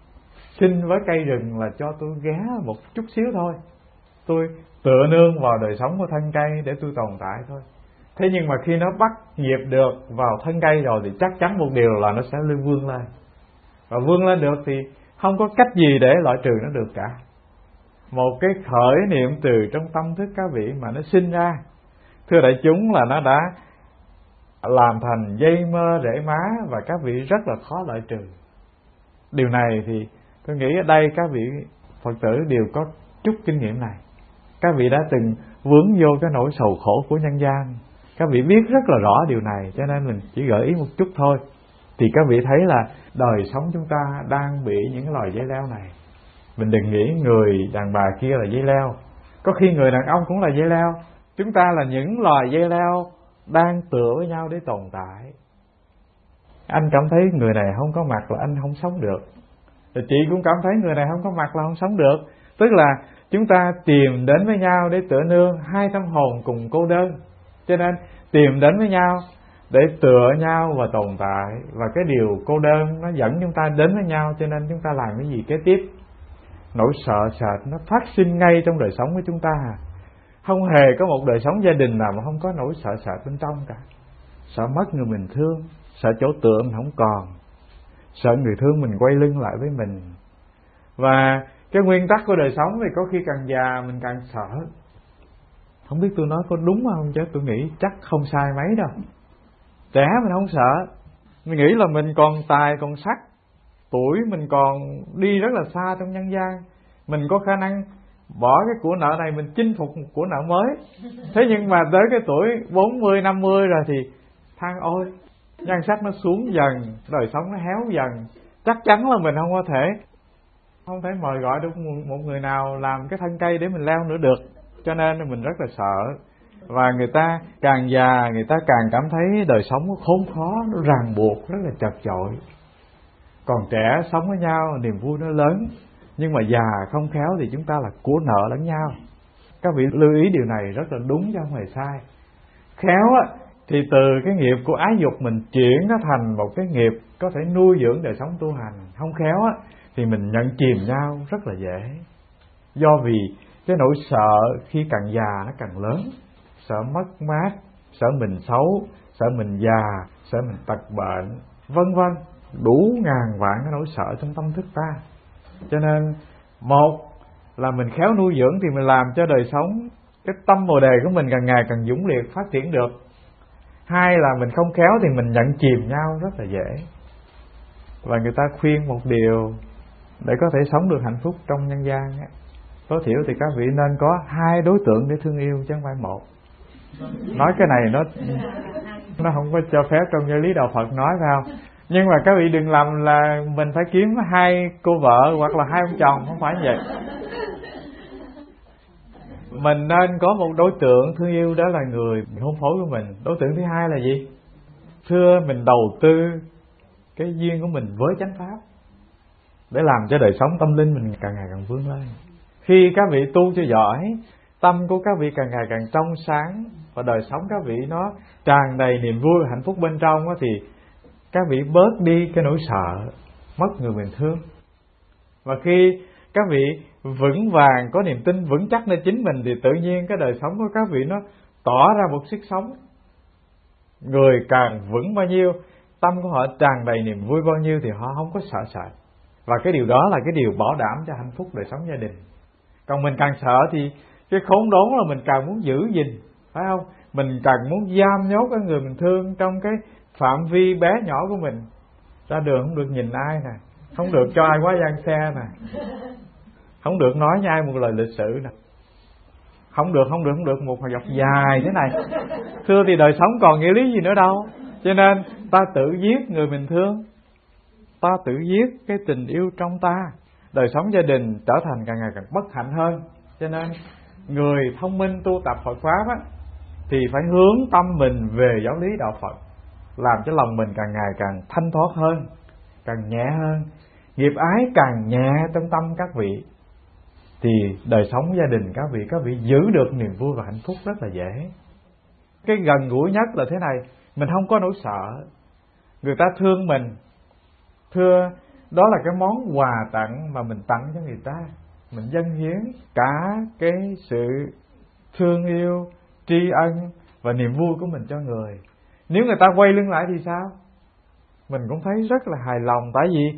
xin với cây rừng là cho tôi ghé một chút xíu thôi, tôi tựa nương vào đời sống của thân cây để tôi tồn tại thôi. Thế nhưng mà khi nó bắt nhịp được vào thân cây rồi thì chắc chắn một điều là nó sẽ lên vươn lên. Và vươn lên được thì không có cách gì để loại trừ nó được cả. Một cái khởi niệm từ trong tâm thức các vị mà nó sinh ra, thưa đại chúng, là nó đã làm thành dây mơ rễ má và các vị rất là khó loại trừ. Điều này thì tôi nghĩ ở đây các vị Phật tử đều có chút kinh nghiệm này. Các vị đã từng vướng vô cái nỗi sầu khổ của nhân gian, các vị biết rất là rõ điều này, cho nên mình chỉ gợi ý một chút thôi. Thì các vị thấy là đời sống chúng ta đang bị những loài dây leo này. Mình đừng nghĩ người đàn bà kia là dây leo, có khi người đàn ông cũng là dây leo. Chúng ta là những loài dây leo đang tựa với nhau để tồn tại. Anh cảm thấy người này không có mặt là anh không sống được, rồi chị cũng cảm thấy người này không có mặt là không sống được. Tức là chúng ta tìm đến với nhau để tựa nương, hai tâm hồn cùng cô đơn, cho nên tìm đến với nhau để tựa nhau và tồn tại. Và cái điều cô đơn nó dẫn chúng ta đến với nhau, cho nên chúng ta làm cái gì kế tiếp? Nỗi sợ sệt nó phát sinh ngay trong đời sống của chúng ta. Không hề có một đời sống gia đình nào mà không có nỗi sợ sệt bên trong cả. Sợ mất người mình thương, sợ chỗ tựa mình không còn, sợ người thương mình quay lưng lại với mình. Và cái nguyên tắc của đời sống thì có khi càng già mình càng sợ. Không biết tôi nói có đúng không chứ tôi nghĩ chắc không sai mấy đâu. Trẻ mình không sợ, mình nghĩ là mình còn tài còn sắc, tuổi mình còn đi rất là xa trong nhân gian, mình có khả năng bỏ cái của nợ này mình chinh phục một của nợ mới. Thế nhưng mà tới cái tuổi bốn mươi năm mươi rồi thì than ôi, nhan sắc nó xuống dần, đời sống nó héo dần, chắc chắn là mình không có thể không thể mời gọi được một người nào làm cái thân cây để mình leo nữa được. Cho nên mình rất là sợ. Và người ta càng già, người ta càng cảm thấy đời sống nó khốn khó, nó ràng buộc, rất là chật chội. Còn trẻ sống với nhau, niềm vui nó lớn. Nhưng mà già không khéo thì chúng ta là của nợ lẫn nhau. Các vị lưu ý điều này rất là đúng chứ không hề sai. Khéo á, thì từ cái nghiệp của ái dục mình chuyển nó thành một cái nghiệp có thể nuôi dưỡng đời sống tu hành. Không khéo á, thì mình nhận chìm nhau rất là dễ. Do vì cái nỗi sợ khi càng già nó càng lớn. Sợ mất mát, sợ mình xấu, sợ mình già, sợ mình tật bệnh, vân vân, đủ ngàn vạn cái nỗi sợ trong tâm thức ta. Cho nên một là mình khéo nuôi dưỡng thì mình làm cho đời sống, cái tâm bồ đề của mình càng ngày càng dũng liệt phát triển được. Hai là mình không khéo thì mình nhận chìm nhau rất là dễ. Và người ta khuyên một điều để có thể sống được hạnh phúc trong nhân gian á, tối thiểu thì các vị nên có hai đối tượng để thương yêu chứ không phải một. Nói cái này nó nó không có cho phép trong giáo lý đạo Phật nói, phải không? Nhưng mà các vị đừng làm là mình phải kiếm hai cô vợ hoặc là hai ông chồng, không phải vậy. Mình nên có một đối tượng thương yêu, đó là người hôn phối của mình. Đối tượng thứ hai là gì? Thưa, mình đầu tư cái duyên của mình với chánh pháp để làm cho đời sống tâm linh mình càng ngày càng vươn lên. Khi các vị tu cho giỏi tâm của các vị càng ngày càng trong sáng, và đời sống các vị nó tràn đầy niềm vui hạnh phúc bên trong đó, thì các vị bớt đi cái nỗi sợ mất người mình thương. Và khi các vị vững vàng, có niềm tin vững chắc nơi chính mình, thì tự nhiên cái đời sống của các vị nó tỏ ra một sức sống. Người càng vững bao nhiêu, tâm của họ tràn đầy niềm vui bao nhiêu, thì họ không có sợ sệt. Và cái điều đó là cái điều bảo đảm cho hạnh phúc đời sống gia đình. Còn mình càng sợ thì cái khốn đốn là mình càng muốn giữ gìn, phải không? Mình càng muốn giam nhốt cái người mình thương trong cái phạm vi bé nhỏ của mình. Ra đường không được nhìn ai nè, không được cho ai quá gian xe nè, không được nói với ai một lời lịch sự nè, không được, không được, không được một dọc dài thế này. Thưa, thì đời sống còn nghĩa lý gì nữa đâu. Cho nên ta tự giết người mình thương, ta tự giết cái tình yêu trong ta, đời sống gia đình trở thành càng ngày càng bất hạnh hơn. Cho nên người thông minh tu tập Phật Pháp á, thì phải hướng tâm mình về giáo lý đạo Phật, làm cho lòng mình càng ngày càng thanh thoát hơn, càng nhẹ hơn. Nghiệp ái càng nhẹ trong tâm các vị, thì đời sống gia đình các vị, các vị giữ được niềm vui và hạnh phúc rất là dễ. Cái gần gũi nhất là thế này, mình không có nỗi sợ. Người ta thương mình, thưa, đó là cái món quà tặng mà mình tặng cho người ta. Mình dâng hiến cả cái sự thương yêu, tri ân và niềm vui của mình cho người. Nếu người ta quay lưng lại thì sao? Mình cũng thấy rất là hài lòng, tại vì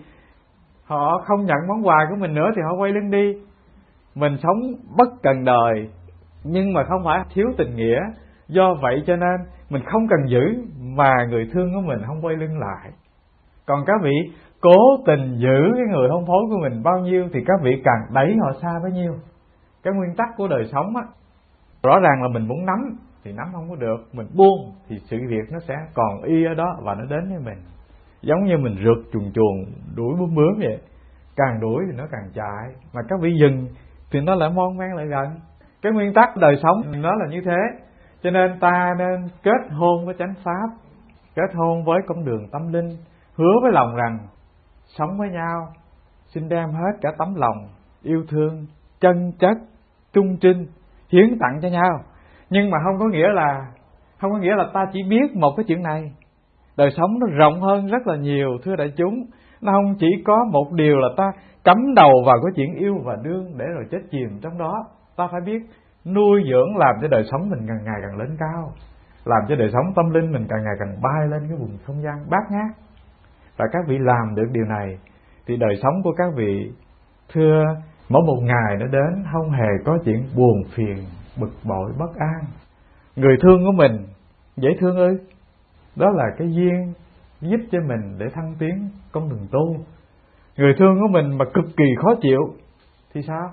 họ không nhận món quà của mình nữa thì họ quay lưng đi. Mình sống bất cần đời, nhưng mà không phải thiếu tình nghĩa. Do vậy cho nên mình không cần giữ, mà người thương của mình không quay lưng lại. Còn các vị cố tình giữ cái người hôn phối của mình bao nhiêu, thì các vị càng đẩy họ xa bấy nhiêu. Cái nguyên tắc của đời sống á, rõ ràng là mình muốn nắm thì nắm không có được, mình buông thì sự việc nó sẽ còn y ở đó và nó đến với mình. Giống như mình rượt chuồn chuồn đuổi bướm bướm vậy, càng đuổi thì nó càng chạy, mà các vị dừng thì nó lại mon men lại gần. Cái nguyên tắc đời sống nó là như thế. Cho nên ta nên kết hôn với chánh pháp, kết hôn với con đường tâm linh, hứa với lòng rằng sống với nhau xin đem hết cả tấm lòng yêu thương chân chất trung trinh hiến tặng cho nhau. Nhưng mà không có nghĩa là không có nghĩa là ta chỉ biết một cái chuyện này. Đời sống nó rộng hơn rất là nhiều, thưa đại chúng. Nó không chỉ có một điều là ta cắm đầu vào cái chuyện yêu và đương để rồi chết chìm trong đó. Ta phải biết nuôi dưỡng, làm cho đời sống mình càng ngày càng lên cao, làm cho đời sống tâm linh mình càng ngày càng bay lên cái vùng không gian bát ngát. Và các vị làm được điều này thì đời sống của các vị, thưa, mỗi một ngày nó đến không hề có chuyện buồn phiền, bực bội, bất an. Người thương của mình dễ thương ư? Đó là cái duyên giúp cho mình để thăng tiến con đường tu. Người thương của mình mà cực kỳ khó chịu thì sao?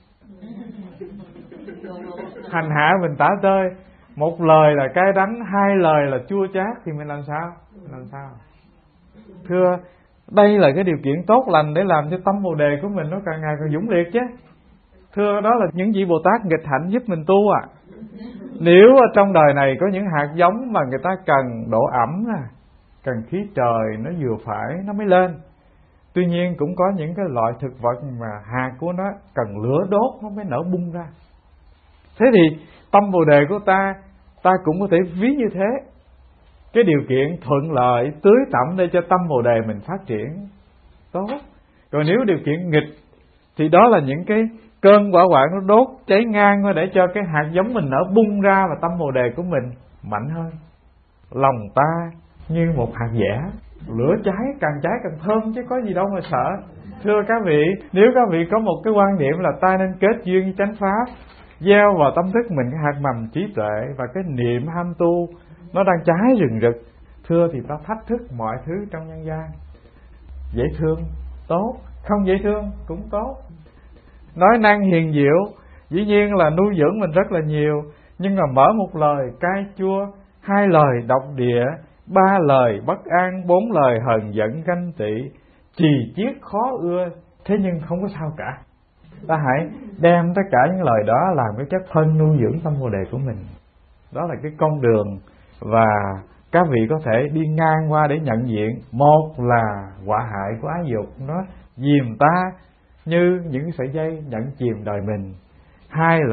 Hành hạ mình tả tơi, một lời là cay đắng, hai lời là chua chát, thì mình làm sao? Làm sao? Thưa, đây là cái điều kiện tốt lành để làm cho tâm Bồ Đề của mình nó càng ngày càng dũng liệt chứ. Thưa, đó là những vị Bồ Tát nghịch hạnh giúp mình tu à. Nếu trong đời này có những hạt giống mà người ta cần độ ẩm, cần khí trời nó vừa phải nó mới lên. Tuy nhiên cũng có những cái loại thực vật mà hạt của nó cần lửa đốt nó mới nở bung ra. Thế thì tâm Bồ Đề của ta, ta cũng có thể ví như thế. Cái điều kiện thuận lợi tưới tẩm để cho tâm Bồ Đề mình phát triển tốt. Còn nếu điều kiện nghịch thì đó là những cái cơn hỏa hoạn nó đốt cháy ngang để cho cái hạt giống mình nở bung ra, và tâm Bồ Đề của mình mạnh hơn. Lòng ta như một hạt dẻ, lửa cháy càng cháy càng thơm chứ có gì đâu mà sợ. Thưa các vị, nếu các vị có một cái quan điểm là ta nên kết duyên với chánh pháp, gieo vào tâm thức mình cái hạt mầm trí tuệ và cái niệm ham tu nó đang cháy rừng rực, thưa, thì ta thách thức mọi thứ trong nhân gian. Dễ thương tốt, không dễ thương cũng tốt. Nói năng hiền diệu dĩ nhiên là nuôi dưỡng mình rất là nhiều, nhưng mà mở một lời cay chua, hai lời độc địa, ba lời bất an, bốn lời hờn giận ganh tị, chì chiết khó ưa, thế nhưng không có sao cả. Ta hãy đem tất cả những lời đó làm cái chất phân nuôi dưỡng tâm Bồ Đề của mình. Đó là cái con đường, và các vị có thể đi ngang qua để nhận diện. Một là quả hại của ái dục, nó dìm ta như những sợi dây nhận chìm đời mình. Hai là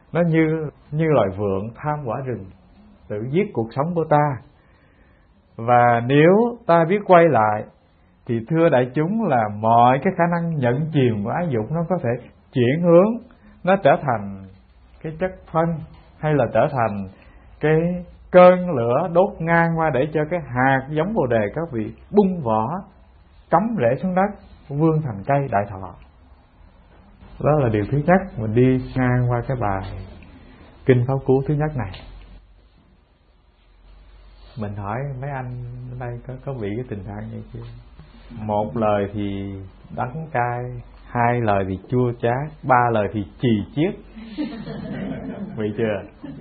Nó như như loài vượn tham quả rừng, tự giết cuộc sống của ta. Và nếu ta biết quay lại thì thưa đại chúng là mọi cái khả năng nhận chìm của ái dục nó có thể chuyển hướng, nó trở thành cái chất phân, hay là trở thành cái cơn lửa đốt ngang qua để cho cái hạt giống bồ đề các vị bung vỏ, cắm rễ xuống đất, vươn thành cây đại thọ. Đó là điều thứ nhất, mình đi ngang qua cái bài kinh pháp cú thứ nhất này. Mình hỏi mấy anh ở đây có có bị cái tình trạng như chưa? Một lời thì đắng cay, hai lời thì chua chát, ba lời thì chì chiết. Bị chưa?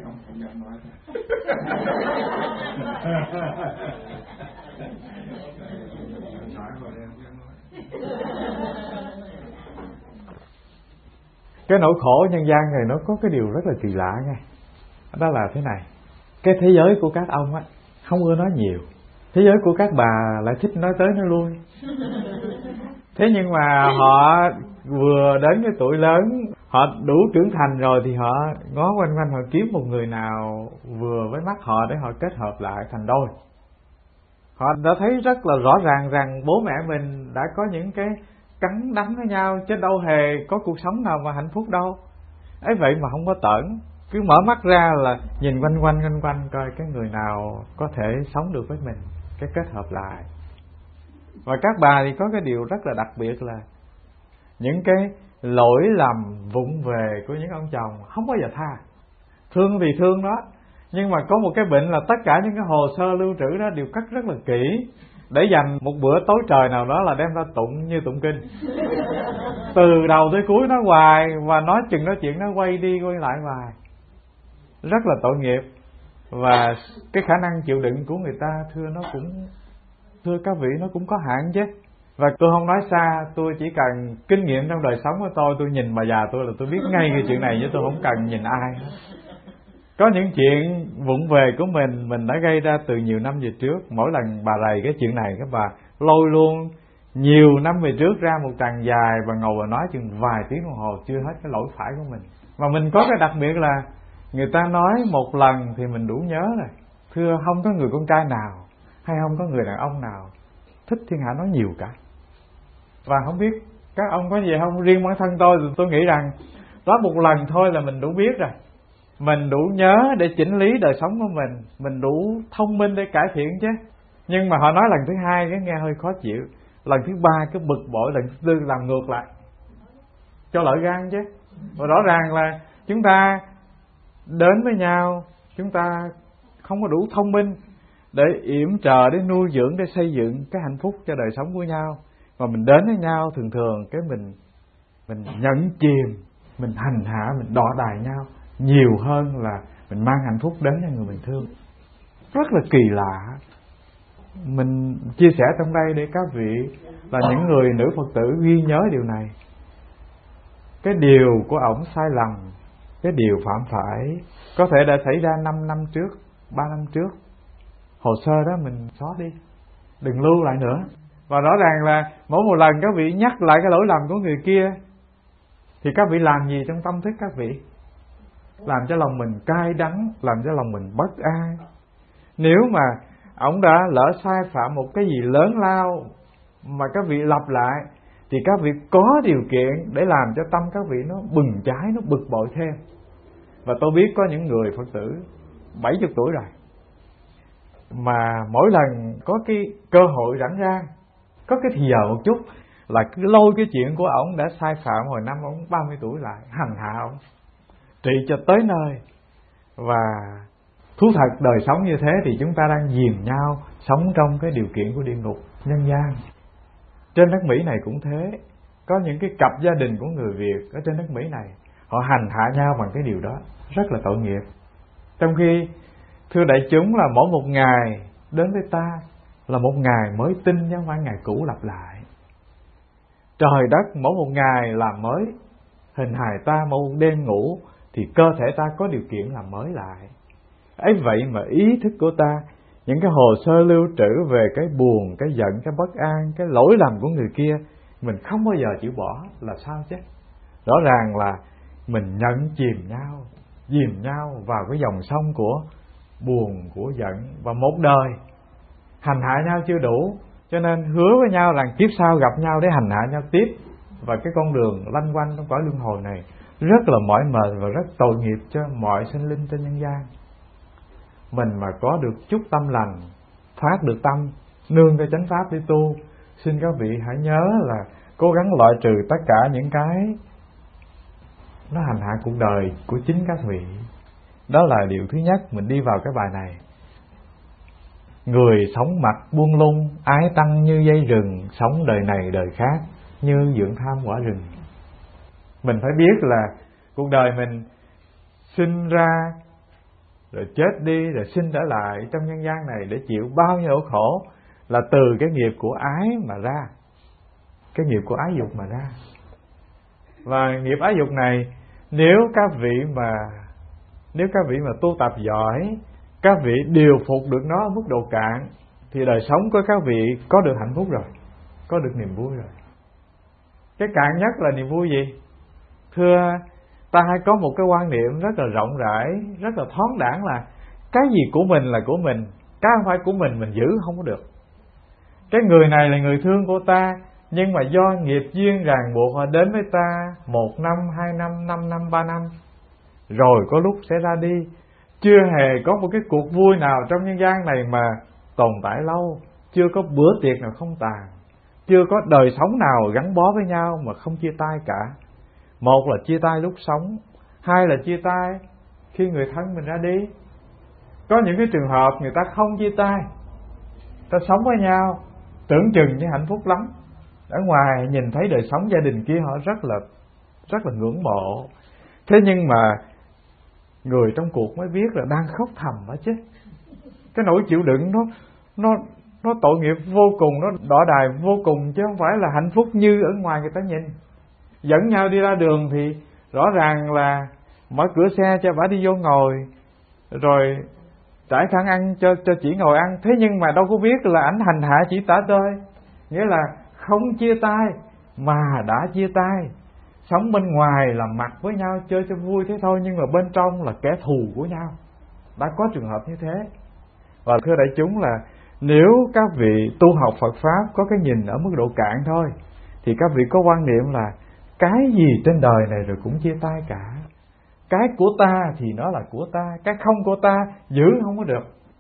Cái nỗi khổ nhân gian này nó có cái điều rất là kỳ lạ nghe. Đó là thế này, cái thế giới của các ông á không ưa nói nhiều, thế giới của các bà lại thích nói tới nói lui. Thế nhưng mà họ vừa đến cái tuổi lớn, họ đủ trưởng thành rồi thì họ ngó quanh quanh, họ kiếm một người nào vừa với mắt họ để họ kết hợp lại thành đôi. Họ đã thấy rất là rõ ràng rằng bố mẹ mình đã có những cái cắn đắng với nhau, chứ đâu hề có cuộc sống nào mà hạnh phúc đâu. Ấy vậy mà không có tởn, cứ mở mắt ra là nhìn quanh quanh quanh quanh coi cái người nào có thể sống được với mình, cái kết hợp lại. Và các bà thì có cái điều rất là đặc biệt là những cái lỗi lầm vụng về của những ông chồng không bao giờ tha. Thương thì thương đó, nhưng mà có một cái bệnh là tất cả những cái hồ sơ lưu trữ đó đều cất rất là kỹ, để dành một bữa tối trời nào đó là đem ra tụng như tụng kinh. Từ đầu tới cuối nói hoài, và nói chừng nói chuyện nó quay đi quay lại hoài, rất là tội nghiệp. Và cái khả năng chịu đựng của người ta thưa nó cũng thưa các vị nó cũng có hạn chứ. Và tôi không nói xa, tôi chỉ cần kinh nghiệm trong đời sống của tôi, tôi nhìn bà già tôi là tôi biết ngay cái chuyện này, chứ tôi không cần nhìn ai. Có những chuyện vụng về của mình mình đã gây ra từ nhiều năm về trước. Mỗi lần bà rầy cái chuyện này, các bà lôi luôn nhiều năm về trước ra một tràng dài và ngồi và nói chừng vài tiếng đồng hồ chưa hết cái lỗi phải của mình. Mà mình có cái đặc biệt là người ta nói một lần thì mình đủ nhớ rồi. Thưa không có người con trai nào hay không có người đàn ông nào thích thiên hạ nói nhiều cả. Và không biết các ông có gì không, riêng bản thân tôi thì tôi nghĩ rằng đó một lần thôi là mình đủ biết rồi. Mình đủ nhớ để chỉnh lý đời sống của mình, mình đủ thông minh để cải thiện chứ. Nhưng mà họ nói lần thứ hai cái nghe hơi khó chịu, lần thứ ba cái bực bội, lần thứ tư làm ngược lại cho lợi gan chứ. Và rõ ràng là chúng ta đến với nhau, chúng ta không có đủ thông minh để yểm trợ, để nuôi dưỡng, để xây dựng cái hạnh phúc cho đời sống của nhau. Mà mình đến với nhau thường thường cái mình mình nhẫn chìm, mình hành hạ, mình đọ đài nhau nhiều hơn là mình mang hạnh phúc đến cho người mình thương. Rất là kỳ lạ. Mình chia sẻ trong đây để các vị là những người nữ Phật tử ghi nhớ điều này. Cái điều của ổng sai lầm, cái điều phạm phải có thể đã xảy ra năm năm trước, ba năm trước. Hồ sơ đó mình xóa đi, đừng lưu lại nữa. Và rõ ràng là mỗi một lần các vị nhắc lại cái lỗi lầm của người kia thì các vị làm gì trong tâm thức các vị? Làm cho lòng mình cay đắng, làm cho lòng mình bất an. Nếu mà ổng đã lỡ sai phạm một cái gì lớn lao mà các vị lặp lại thì các vị có điều kiện để làm cho tâm các vị nó bừng cháy, nó bực bội thêm. Và tôi biết có những người Phật tử bảy mươi tuổi rồi mà mỗi lần có cái cơ hội rảnh ra, có cái thì giờ một chút là cứ lôi cái chuyện của ổng đã sai phạm hồi năm ổng ba mươi tuổi lại, hành hạ ổng, trị cho tới nơi. Và thú thật đời sống như thế thì chúng ta đang dìm nhau sống trong cái điều kiện của địa ngục nhân gian. Trên đất Mỹ này cũng thế. Có những cái cặp gia đình của người Việt ở trên đất Mỹ này, họ hành hạ nhau bằng cái điều đó, rất là tội nghiệp. Trong khi thưa đại chúng là mỗi một ngày đến với ta là một ngày mới tinh, chứ không phải ngày cũ lặp lại. Trời đất mỗi một ngày làm mới, hình hài ta mỗi một đêm ngủ thì cơ thể ta có điều kiện làm mới lại. Ấy vậy mà ý thức của ta, những cái hồ sơ lưu trữ về cái buồn, cái giận, cái bất an, cái lỗi lầm của người kia, mình không bao giờ chịu bỏ là sao chứ? Rõ ràng là mình nhận chìm nhau, dìm nhau vào cái dòng sông của buồn, của giận. Và một đời hành hạ nhau chưa đủ, cho nên hứa với nhau rằng kiếp sau gặp nhau để hành hạ nhau tiếp. Và cái con đường lanh quanh trong cõi luân hồi này rất là mỏi mệt và rất tội nghiệp cho mọi sinh linh trên nhân gian. Mình mà có được chút tâm lành, thoát được tâm, nương cái chánh pháp để tu, xin các vị hãy nhớ là cố gắng loại trừ tất cả những cái nó hành hạ cuộc đời của chính các vị. Đó là điều thứ nhất mình đi vào cái bài này. Người sống mặt buông lung, ái tăng như dây rừng, sống đời này đời khác như dưỡng tham quả rừng. Mình phải biết là cuộc đời mình sinh ra rồi chết đi rồi sinh trở lại trong nhân gian này để chịu bao nhiêu nỗi khổ là từ cái nghiệp của ái mà ra, cái nghiệp của ái dục mà ra. Và nghiệp ái dục này nếu các vị mà nếu các vị mà tu tập giỏi, các vị điều phục được nó ở mức độ cạn, thì đời sống của các vị có được hạnh phúc rồi, có được niềm vui rồi. Cái cạn nhất là niềm vui gì? Thưa, ta hãy có một cái quan niệm rất là rộng rãi, rất là thoáng đãng là cái gì của mình là của mình, cái không phải của mình mình giữ không có được. Cái người này là người thương của ta, nhưng mà do nghiệp duyên ràng buộc họ đến với ta một năm, hai năm, năm năm, ba năm, rồi có lúc sẽ ra đi. Chưa hề có một cái cuộc vui nào trong nhân gian này mà tồn tại lâu, chưa có bữa tiệc nào không tàn, chưa có đời sống nào gắn bó với nhau mà không chia tay cả. Một là chia tay lúc sống, hai là chia tay khi người thân mình ra đi. Có những cái trường hợp người ta không chia tay, ta sống với nhau tưởng chừng như hạnh phúc lắm, ở ngoài nhìn thấy đời sống gia đình kia họ rất là rất là ngưỡng mộ. Thế nhưng mà người trong cuộc mới biết là đang khóc thầm đó chứ. Cái nỗi chịu đựng nó nó nó tội nghiệp vô cùng, nó đỏ đài vô cùng, chứ không phải là hạnh phúc như ở ngoài người ta nhìn. Dẫn nhau đi ra đường thì rõ ràng là mở cửa xe cho bà đi vô ngồi, rồi trải khăn ăn cho cho chỉ ngồi ăn. Thế nhưng mà đâu có biết là ảnh hành hạ chỉ tả tơi, nghĩa là không chia tay mà đã chia tay. Sống bên ngoài là mặt với nhau chơi cho vui thế thôi, nhưng mà bên trong là kẻ thù của nhau. Đã có trường hợp như thế. Và thưa đại chúng là nếu các vị tu học Phật Pháp có cái nhìn ở mức độ cạn thôi, thì các vị có quan niệm là cái gì trên đời này rồi cũng chia tay cả. Cái của ta thì nó là của ta, cái không của ta giữ không có được.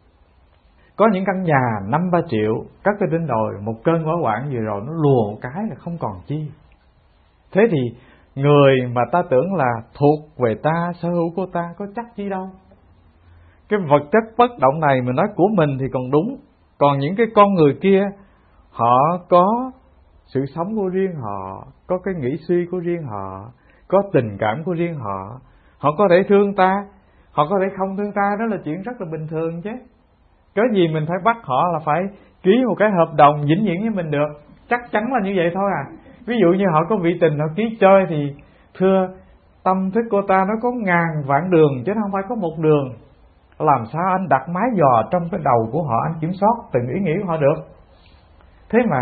Có những căn nhà năm ba triệu cất ở trên đồi, một cơn hỏa hoạn gì rồi nó lùa một cái là không còn chi. Thế thì người mà ta tưởng là thuộc về ta, sở hữu của ta, có chắc chi đâu. Cái vật chất bất động này mình nói của mình thì còn đúng, còn những cái con người kia họ có sự sống của riêng họ, có cái nghĩ suy của riêng họ, có tình cảm của riêng họ. Họ có thể thương ta, họ có thể không thương ta, đó là chuyện rất là bình thường chứ. Cớ gì mình phải bắt họ là phải ký một cái hợp đồng vĩnh viễn với mình được. Chắc chắn là như vậy thôi à. Ví dụ như họ có vị tình, họ ký chơi thì thưa, tâm thức của ta nó có ngàn vạn đường chứ không phải có một đường. Làm sao anh đặt mái dò trong cái đầu của họ, anh kiểm soát từng ý nghĩ của họ được. Thế mà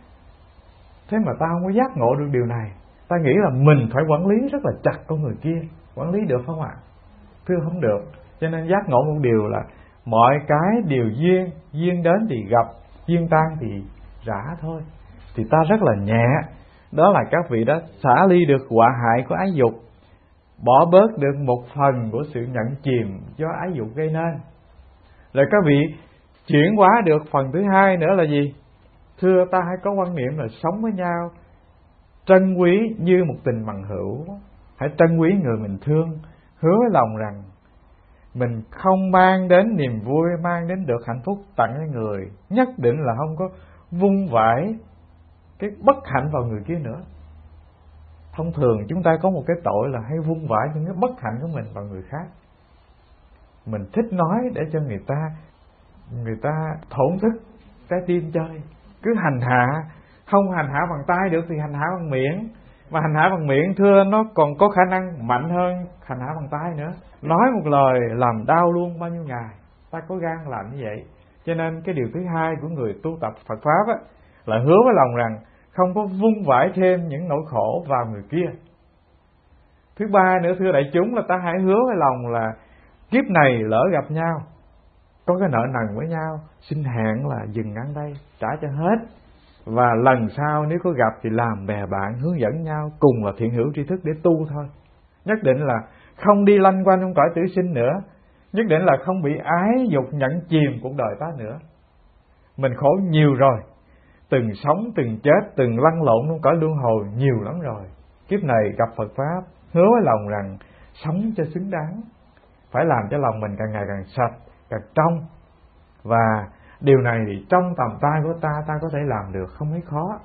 Thế mà ta không có giác ngộ được điều này. Ta nghĩ là mình phải quản lý rất là chặt con người kia. Quản lý được không ạ? Thưa không được. Cho nên giác ngộ một điều là mọi cái điều duyên, duyên đến thì gặp, duyên tan thì rã thôi. Thì ta rất là nhẹ. Đó là các vị đã xả ly được họa hại của ái dục, bỏ bớt được một phần của sự nhận chìm do ái dục gây nên. Rồi các vị chuyển hóa được phần thứ hai nữa là gì? Thưa, ta hãy có quan niệm là sống với nhau trân quý như một tình bằng hữu. Hãy trân quý người mình thương, hứa với lòng rằng mình không mang đến niềm vui, mang đến được hạnh phúc tặng cho người, nhất định là không có vung vãi cái bất hạnh vào người kia nữa. Thông thường chúng ta có một cái tội là hay vung vãi những cái bất hạnh của mình vào người khác. Mình thích nói để cho người ta người ta thổn thức trái tim chơi. Cứ hành hạ, không hành hạ bằng tay được thì hành hạ bằng miệng. Mà hành hạ bằng miệng thưa nó còn có khả năng mạnh hơn hành hạ bằng tay nữa. Nói một lời làm đau luôn bao nhiêu ngày. Ta có gan làm như vậy. Cho nên cái điều thứ hai của người tu tập Phật Pháp á, là hứa với lòng rằng không có vung vãi thêm những nỗi khổ vào người kia. Thứ ba nữa thưa đại chúng là ta hãy hứa với lòng là kiếp này lỡ gặp nhau, có cái nợ nần với nhau, xin hẹn là dừng ngắn đây, trả cho hết. Và lần sau nếu có gặp thì làm bè bạn, hướng dẫn nhau, cùng là thiện hữu tri thức để tu thôi. Nhất định là không đi lanh quanh trong cõi tử sinh nữa. Nhất định là không bị ái dục nhẫn chìm cuộc đời ta nữa. Mình khổ nhiều rồi, từng sống, từng chết, từng lăn lộn trong cõi luân hồi nhiều lắm rồi. Kiếp này gặp Phật Pháp, hứa với lòng rằng sống cho xứng đáng, phải làm cho lòng mình càng ngày càng sạch, càng trong. Và điều này thì trong tầm tay của ta, ta có thể làm được, không mấy khó.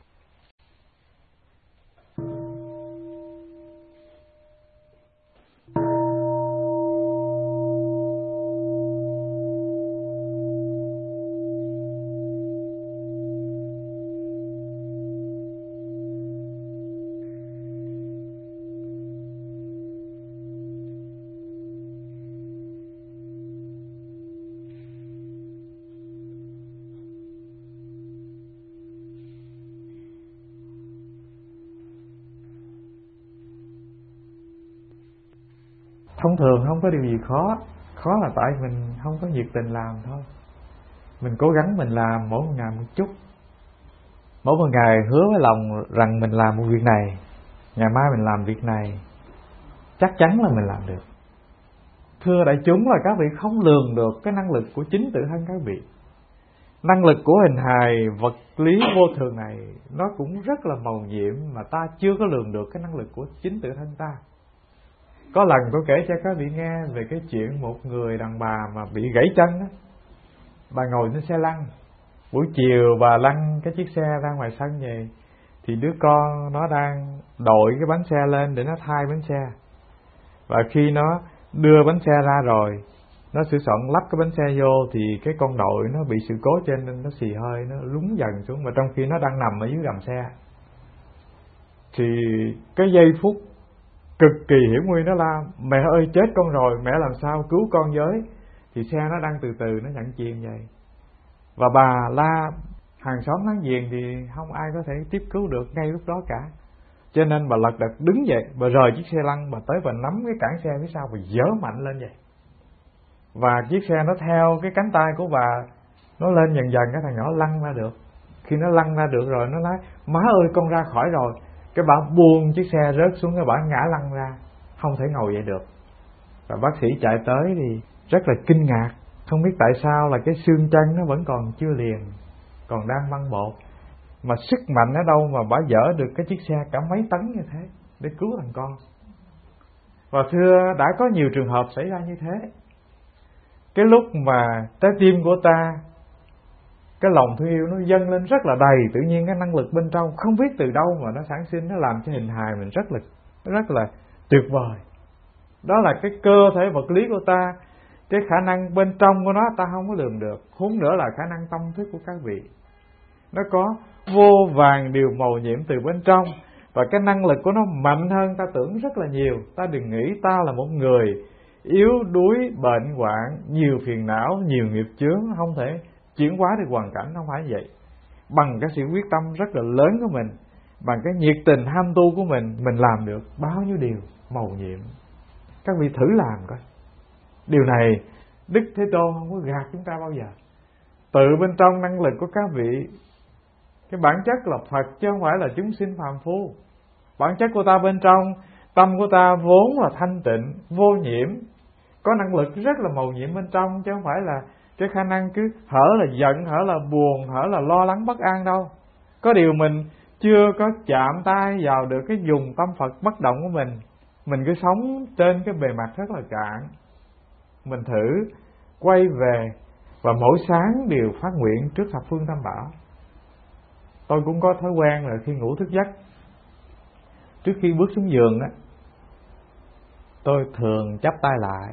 Thông thường không có điều gì khó. Khó là tại mình không có nhiệt tình làm thôi. Mình cố gắng mình làm mỗi một ngày một chút. Mỗi một ngày hứa với lòng rằng mình làm một việc này, ngày mai mình làm việc này, chắc chắn là mình làm được. Thưa đại chúng là các vị không lường được cái năng lực của chính tự thân các vị. Năng lực của hình hài vật lý vô thường này nó cũng rất là màu nhiệm, mà ta chưa có lường được cái năng lực của chính tự thân ta. Có lần tôi kể cho các vị nghe về cái chuyện một người đàn bà mà bị gãy chân đó. Bà ngồi trên xe lăn, buổi chiều bà lăn cái chiếc xe ra ngoài sân vậy, thì đứa con nó đang đội cái bánh xe lên để nó thay bánh xe. Và khi nó đưa bánh xe ra rồi, nó sửa soạn lắp cái bánh xe vô, thì cái con đội nó bị sự cố trên nên nó xì hơi, nó lún dần xuống, mà trong khi nó đang nằm ở dưới gầm xe. Thì cái giây phút cực kỳ hiểm nguy nó la: mẹ ơi chết con rồi, mẹ làm sao cứu con với. Thì xe nó đang từ từ nó nhận chìm vậy. Và bà la hàng xóm láng giềng thì không ai có thể tiếp cứu được ngay lúc đó cả. Cho nên bà lật đật đứng dậy, bà rời chiếc xe lăn, bà tới bà nắm cái cản xe phía sau, bà giở mạnh lên vậy. Và chiếc xe nó theo cái cánh tay của bà, nó lên dần dần, cái thằng nhỏ lăn ra được. Khi nó lăn ra được rồi, nó nói: má ơi con ra khỏi rồi. Cái bà buông chiếc xe rớt xuống, cái bà ngã lăn ra, không thể ngồi dậy được. Và bác sĩ chạy tới thì rất là kinh ngạc, không biết tại sao là cái xương chân nó vẫn còn chưa liền, còn đang băng bột, mà sức mạnh ở đâu mà bà dỡ được cái chiếc xe cả mấy tấn như thế để cứu thằng con. Và thưa, đã có nhiều trường hợp xảy ra như thế. Cái lúc mà trái tim của ta, cái lòng thương yêu nó dâng lên rất là đầy, tự nhiên cái năng lực bên trong không biết từ đâu mà nó sản sinh, nó làm cho hình hài mình rất là rất là tuyệt vời. Đó là cái cơ thể vật lý của ta, cái khả năng bên trong của nó ta không có lường được. Huống nữa là khả năng tâm thức của các vị, nó có vô vàn điều mầu nhiệm từ bên trong, và cái năng lực của nó mạnh hơn ta tưởng rất là nhiều. Ta đừng nghĩ ta là một người yếu đuối, bệnh hoạn, nhiều phiền não, nhiều nghiệp chướng, không thể chuyển hóa được hoàn cảnh, không phải vậy. Bằng cái sự quyết tâm rất là lớn của mình, bằng cái nhiệt tình ham tu của mình, mình làm được bao nhiêu điều mầu nhiệm. Các vị thử làm coi. Điều này Đức Thế Tôn không có gạt chúng ta bao giờ. Tự bên trong năng lực của các vị, cái bản chất là Phật chứ không phải là chúng sinh phàm phu. Bản chất của ta bên trong, tâm của ta vốn là thanh tịnh, vô nhiễm, có năng lực rất là mầu nhiệm bên trong, chứ không phải là cái khả năng cứ hở là giận, hở là buồn, hở là lo lắng bất an đâu. Có điều mình chưa có chạm tay vào được cái vùng tâm Phật bất động của mình. Mình cứ sống trên cái bề mặt rất là cạn. Mình thử quay về và mỗi sáng đều phát nguyện trước thập phương tam bảo. Tôi cũng có thói quen là khi ngủ thức giấc, trước khi bước xuống giường á, tôi thường chắp tay lại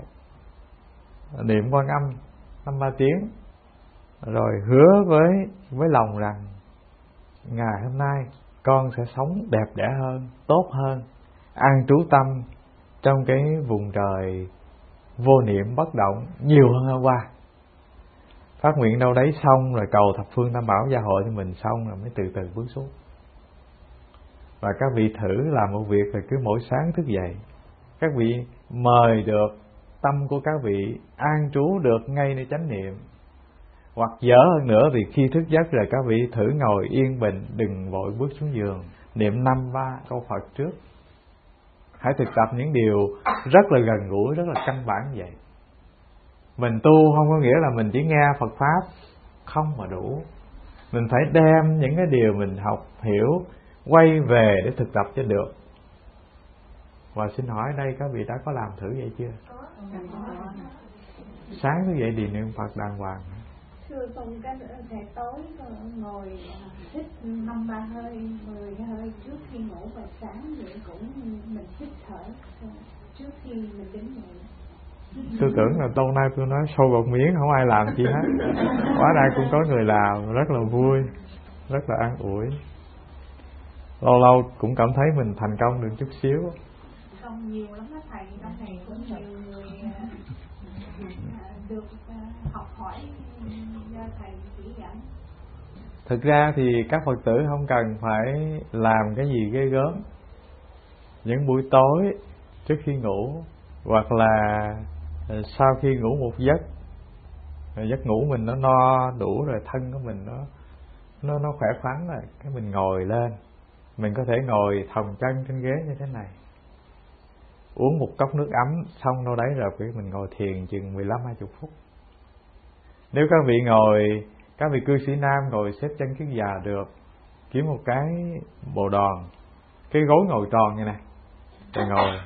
niệm Quan Âm năm ba tiếng, rồi hứa với với lòng rằng ngày hôm nay con sẽ sống đẹp đẽ hơn, tốt hơn, an trú tâm trong cái vùng trời vô niệm bất động nhiều hơn hôm qua. Phát nguyện đâu đấy xong rồi cầu thập phương tam bảo gia hộ cho mình xong rồi mới từ từ bước xuống. Và các vị thử làm một việc là cứ mỗi sáng thức dậy, các vị mời được tâm của các vị an trú được ngay nơi chánh niệm. Hoặc dở hơn nữa thì khi thức giấc rồi các vị thử ngồi yên bình, đừng vội bước xuống giường, niệm năm ba câu Phật trước. Hãy thực tập những điều rất là gần gũi, rất là căn bản vậy. Mình tu không có nghĩa là mình chỉ nghe Phật Pháp không mà đủ. Mình phải đem những cái điều mình học hiểu quay về để thực tập cho được. Và xin hỏi đây các vị đã có làm thử vậy chưa? Sáng thức dậy thì niệm Phật đàng hoàng. Thưa con, cái thầy tối ngồi hít năm ba hơi, mười hơi trước khi ngủ, và sáng vậy cũng mình hít thở trước khi mình đứng dậy. Tôi tưởng là lâu nay tôi nói sâu bột miếng không ai làm chi hết. Hóa ra cũng có người làm, rất là vui, rất là an ủi. Lâu lâu cũng cảm thấy mình thành công được chút xíu. Không nhiều lắm đó thầy, trong này có nhiều người được học hỏi do thầy chỉ dẫn. Thực ra thì các Phật tử không cần phải làm cái gì ghê gớm. Những buổi tối trước khi ngủ, hoặc là sau khi ngủ một giấc, giấc ngủ mình nó no đủ rồi, thân của mình nó nó nó khỏe khoắn rồi, cái mình ngồi lên, mình có thể ngồi thòng chân trên ghế như thế này, uống một cốc nước ấm xong đâu đấy rồi cái mình ngồi thiền chừng mười lăm hai mươi phút. Nếu các vị ngồi, các vị cư sĩ nam ngồi xếp chân kiết già được, kiếm một cái bồ đòn, cái gối ngồi tròn như này rồi ngồi.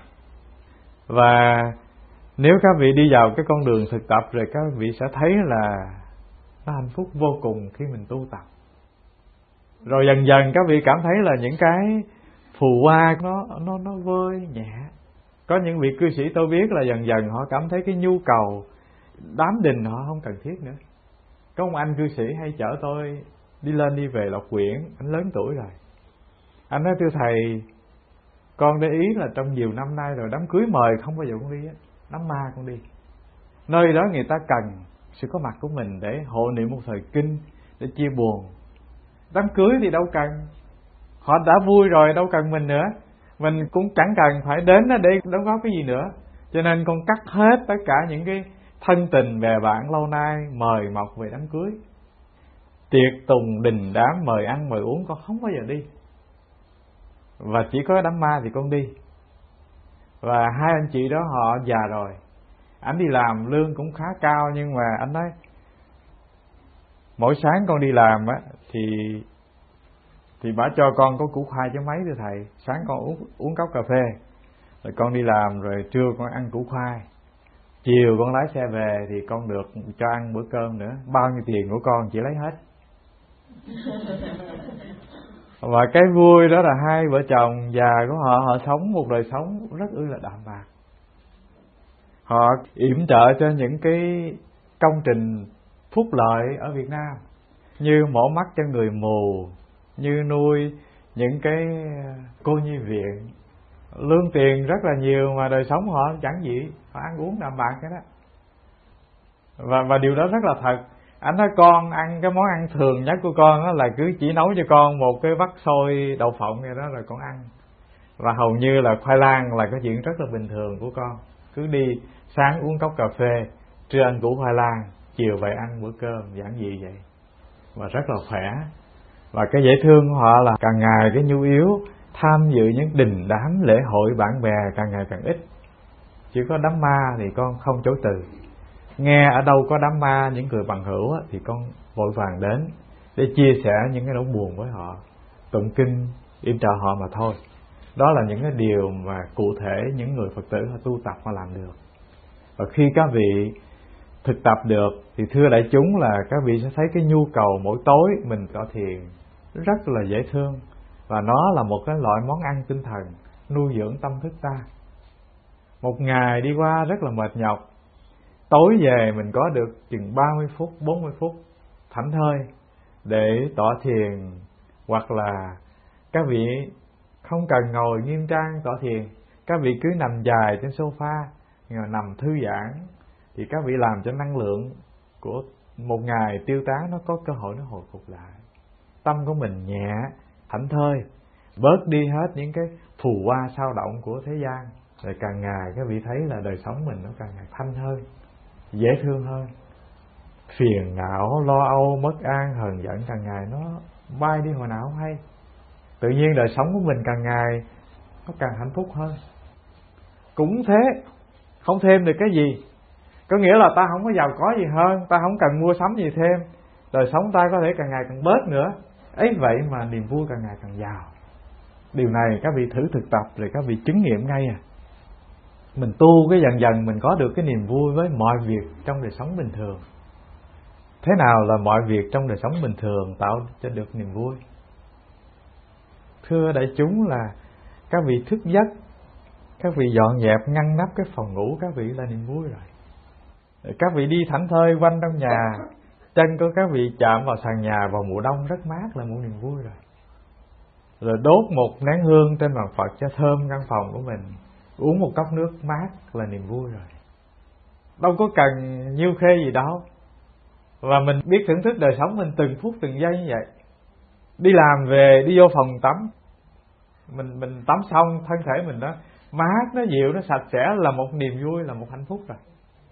Và nếu các vị đi vào cái con đường thực tập rồi, các vị sẽ thấy là nó hạnh phúc vô cùng khi mình tu tập. Rồi dần dần các vị cảm thấy là những cái phù hoa nó nó nó vơi nhẹ. Có những vị cư sĩ tôi biết là dần dần họ cảm thấy cái nhu cầu đám đình họ không cần thiết nữa. Có một anh cư sĩ hay chở tôi đi lên đi về Lộc Quyển, anh lớn tuổi rồi. Anh nói thưa thầy, con để ý là trong nhiều năm nay rồi đám cưới mời không bao giờ con đi á, đám ma con đi. Nơi đó người ta cần sự có mặt của mình để hộ niệm một thời kinh, để chia buồn. Đám cưới thì đâu cần, họ đã vui rồi đâu cần mình nữa. Mình cũng chẳng cần phải đến đó để đóng góp cái gì nữa. Cho nên con cắt hết tất cả những cái thân tình bè bạn lâu nay mời mọc về đám cưới. Tiệc tùng đình đám mời ăn mời uống con không bao giờ đi. Và chỉ có đám ma thì con đi. Và hai anh chị đó họ già rồi, anh đi làm lương cũng khá cao, nhưng mà anh nói mỗi sáng con đi làm á thì thì bà cho con có củ khoai chứ mấy thưa thầy. Sáng con uống uống cốc cà phê, rồi con đi làm, rồi trưa con ăn củ khoai, chiều con lái xe về thì con được cho ăn bữa cơm nữa. Bao nhiêu tiền của con chỉ lấy hết. Và cái vui đó là hai vợ chồng già của họ, họ sống một đời sống rất ư là đạm bạc. Họ yểm trợ cho những cái công trình phúc lợi ở Việt Nam, như mổ mắt cho người mù, như nuôi những cái cô nhi viện, lương tiền rất là nhiều mà đời sống họ chẳng gì, họ ăn uống đạm bạc cái đó. Và và điều đó rất là thật. Anh nói con ăn cái món ăn thường nhất của con đó là cứ chỉ nấu cho con một cái vắt xôi đậu phộng vậy đó rồi con ăn. Và hầu như là khoai lang là cái chuyện rất là bình thường của con. Cứ đi sáng uống cốc cà phê, trưa ăn củ khoai lang, chiều về ăn bữa cơm, giản dị vậy. Và rất là khỏe. Và cái dễ thương của họ là càng ngày cái nhu yếu tham dự những đình đám lễ hội bạn bè càng ngày càng ít. Chỉ có đám ma thì con không chối từ. Nghe ở đâu có đám ma, những người bằng hữu á, thì con vội vàng đến để chia sẻ những cái nỗi buồn với họ, tụng kinh yểm trợ họ mà thôi. Đó là những cái điều mà cụ thể những người Phật tử họ tu tập họ làm được. Và khi các vị thực tập được thì thưa đại chúng là các vị sẽ thấy cái nhu cầu mỗi tối mình tọa thiền rất là dễ thương. Và nó là một cái loại món ăn tinh thần nuôi dưỡng tâm thức ta. Một ngày đi qua rất là mệt nhọc, tối về mình có được chừng ba mươi phút, bốn mươi phút thảnh thơi để tọa thiền, hoặc là các vị không cần ngồi nghiêm trang tọa thiền, các vị cứ nằm dài trên sofa, nằm thư giãn, thì các vị làm cho năng lượng của một ngày tiêu tán nó có cơ hội nó hồi phục lại. Tâm của mình nhẹ, thảnh thơi, bớt đi hết những cái phù hoa sao động của thế gian, rồi càng ngày các vị thấy là đời sống mình nó càng ngày thanh hơn, dễ thương hơn. Phiền não, lo âu, bất an, hờn giận càng ngày nó bay đi hồi nào không hay. Tự nhiên đời sống của mình càng ngày nó càng hạnh phúc hơn. Cũng thế, không thêm được cái gì. Có nghĩa là ta không có giàu có gì hơn, ta không cần mua sắm gì thêm, đời sống ta có thể càng ngày càng bớt nữa. Ấy vậy mà niềm vui càng ngày càng giàu. Điều này các vị thử thực tập rồi các vị chứng nghiệm ngay à. Mình tu cái dần dần mình có được cái niềm vui với mọi việc trong đời sống bình thường. Thế nào là mọi việc trong đời sống bình thường tạo cho được niềm vui? Thưa đại chúng là các vị thức giấc, các vị dọn dẹp ngăn nắp cái phòng ngủ các vị là niềm vui rồi. Các vị đi thảnh thơi quanh trong nhà, chân của các vị chạm vào sàn nhà vào mùa đông rất mát là một niềm vui rồi. Rồi đốt một nén hương trên bàn Phật cho thơm căn phòng của mình, uống một cốc nước mát là niềm vui rồi. Đâu có cần nhiêu khê gì đâu. Và mình biết thưởng thức đời sống mình từng phút từng giây như vậy. Đi làm về đi vô phòng tắm, Mình mình tắm xong thân thể mình nó mát, nó dịu, nó sạch sẽ là một niềm vui, là một hạnh phúc rồi.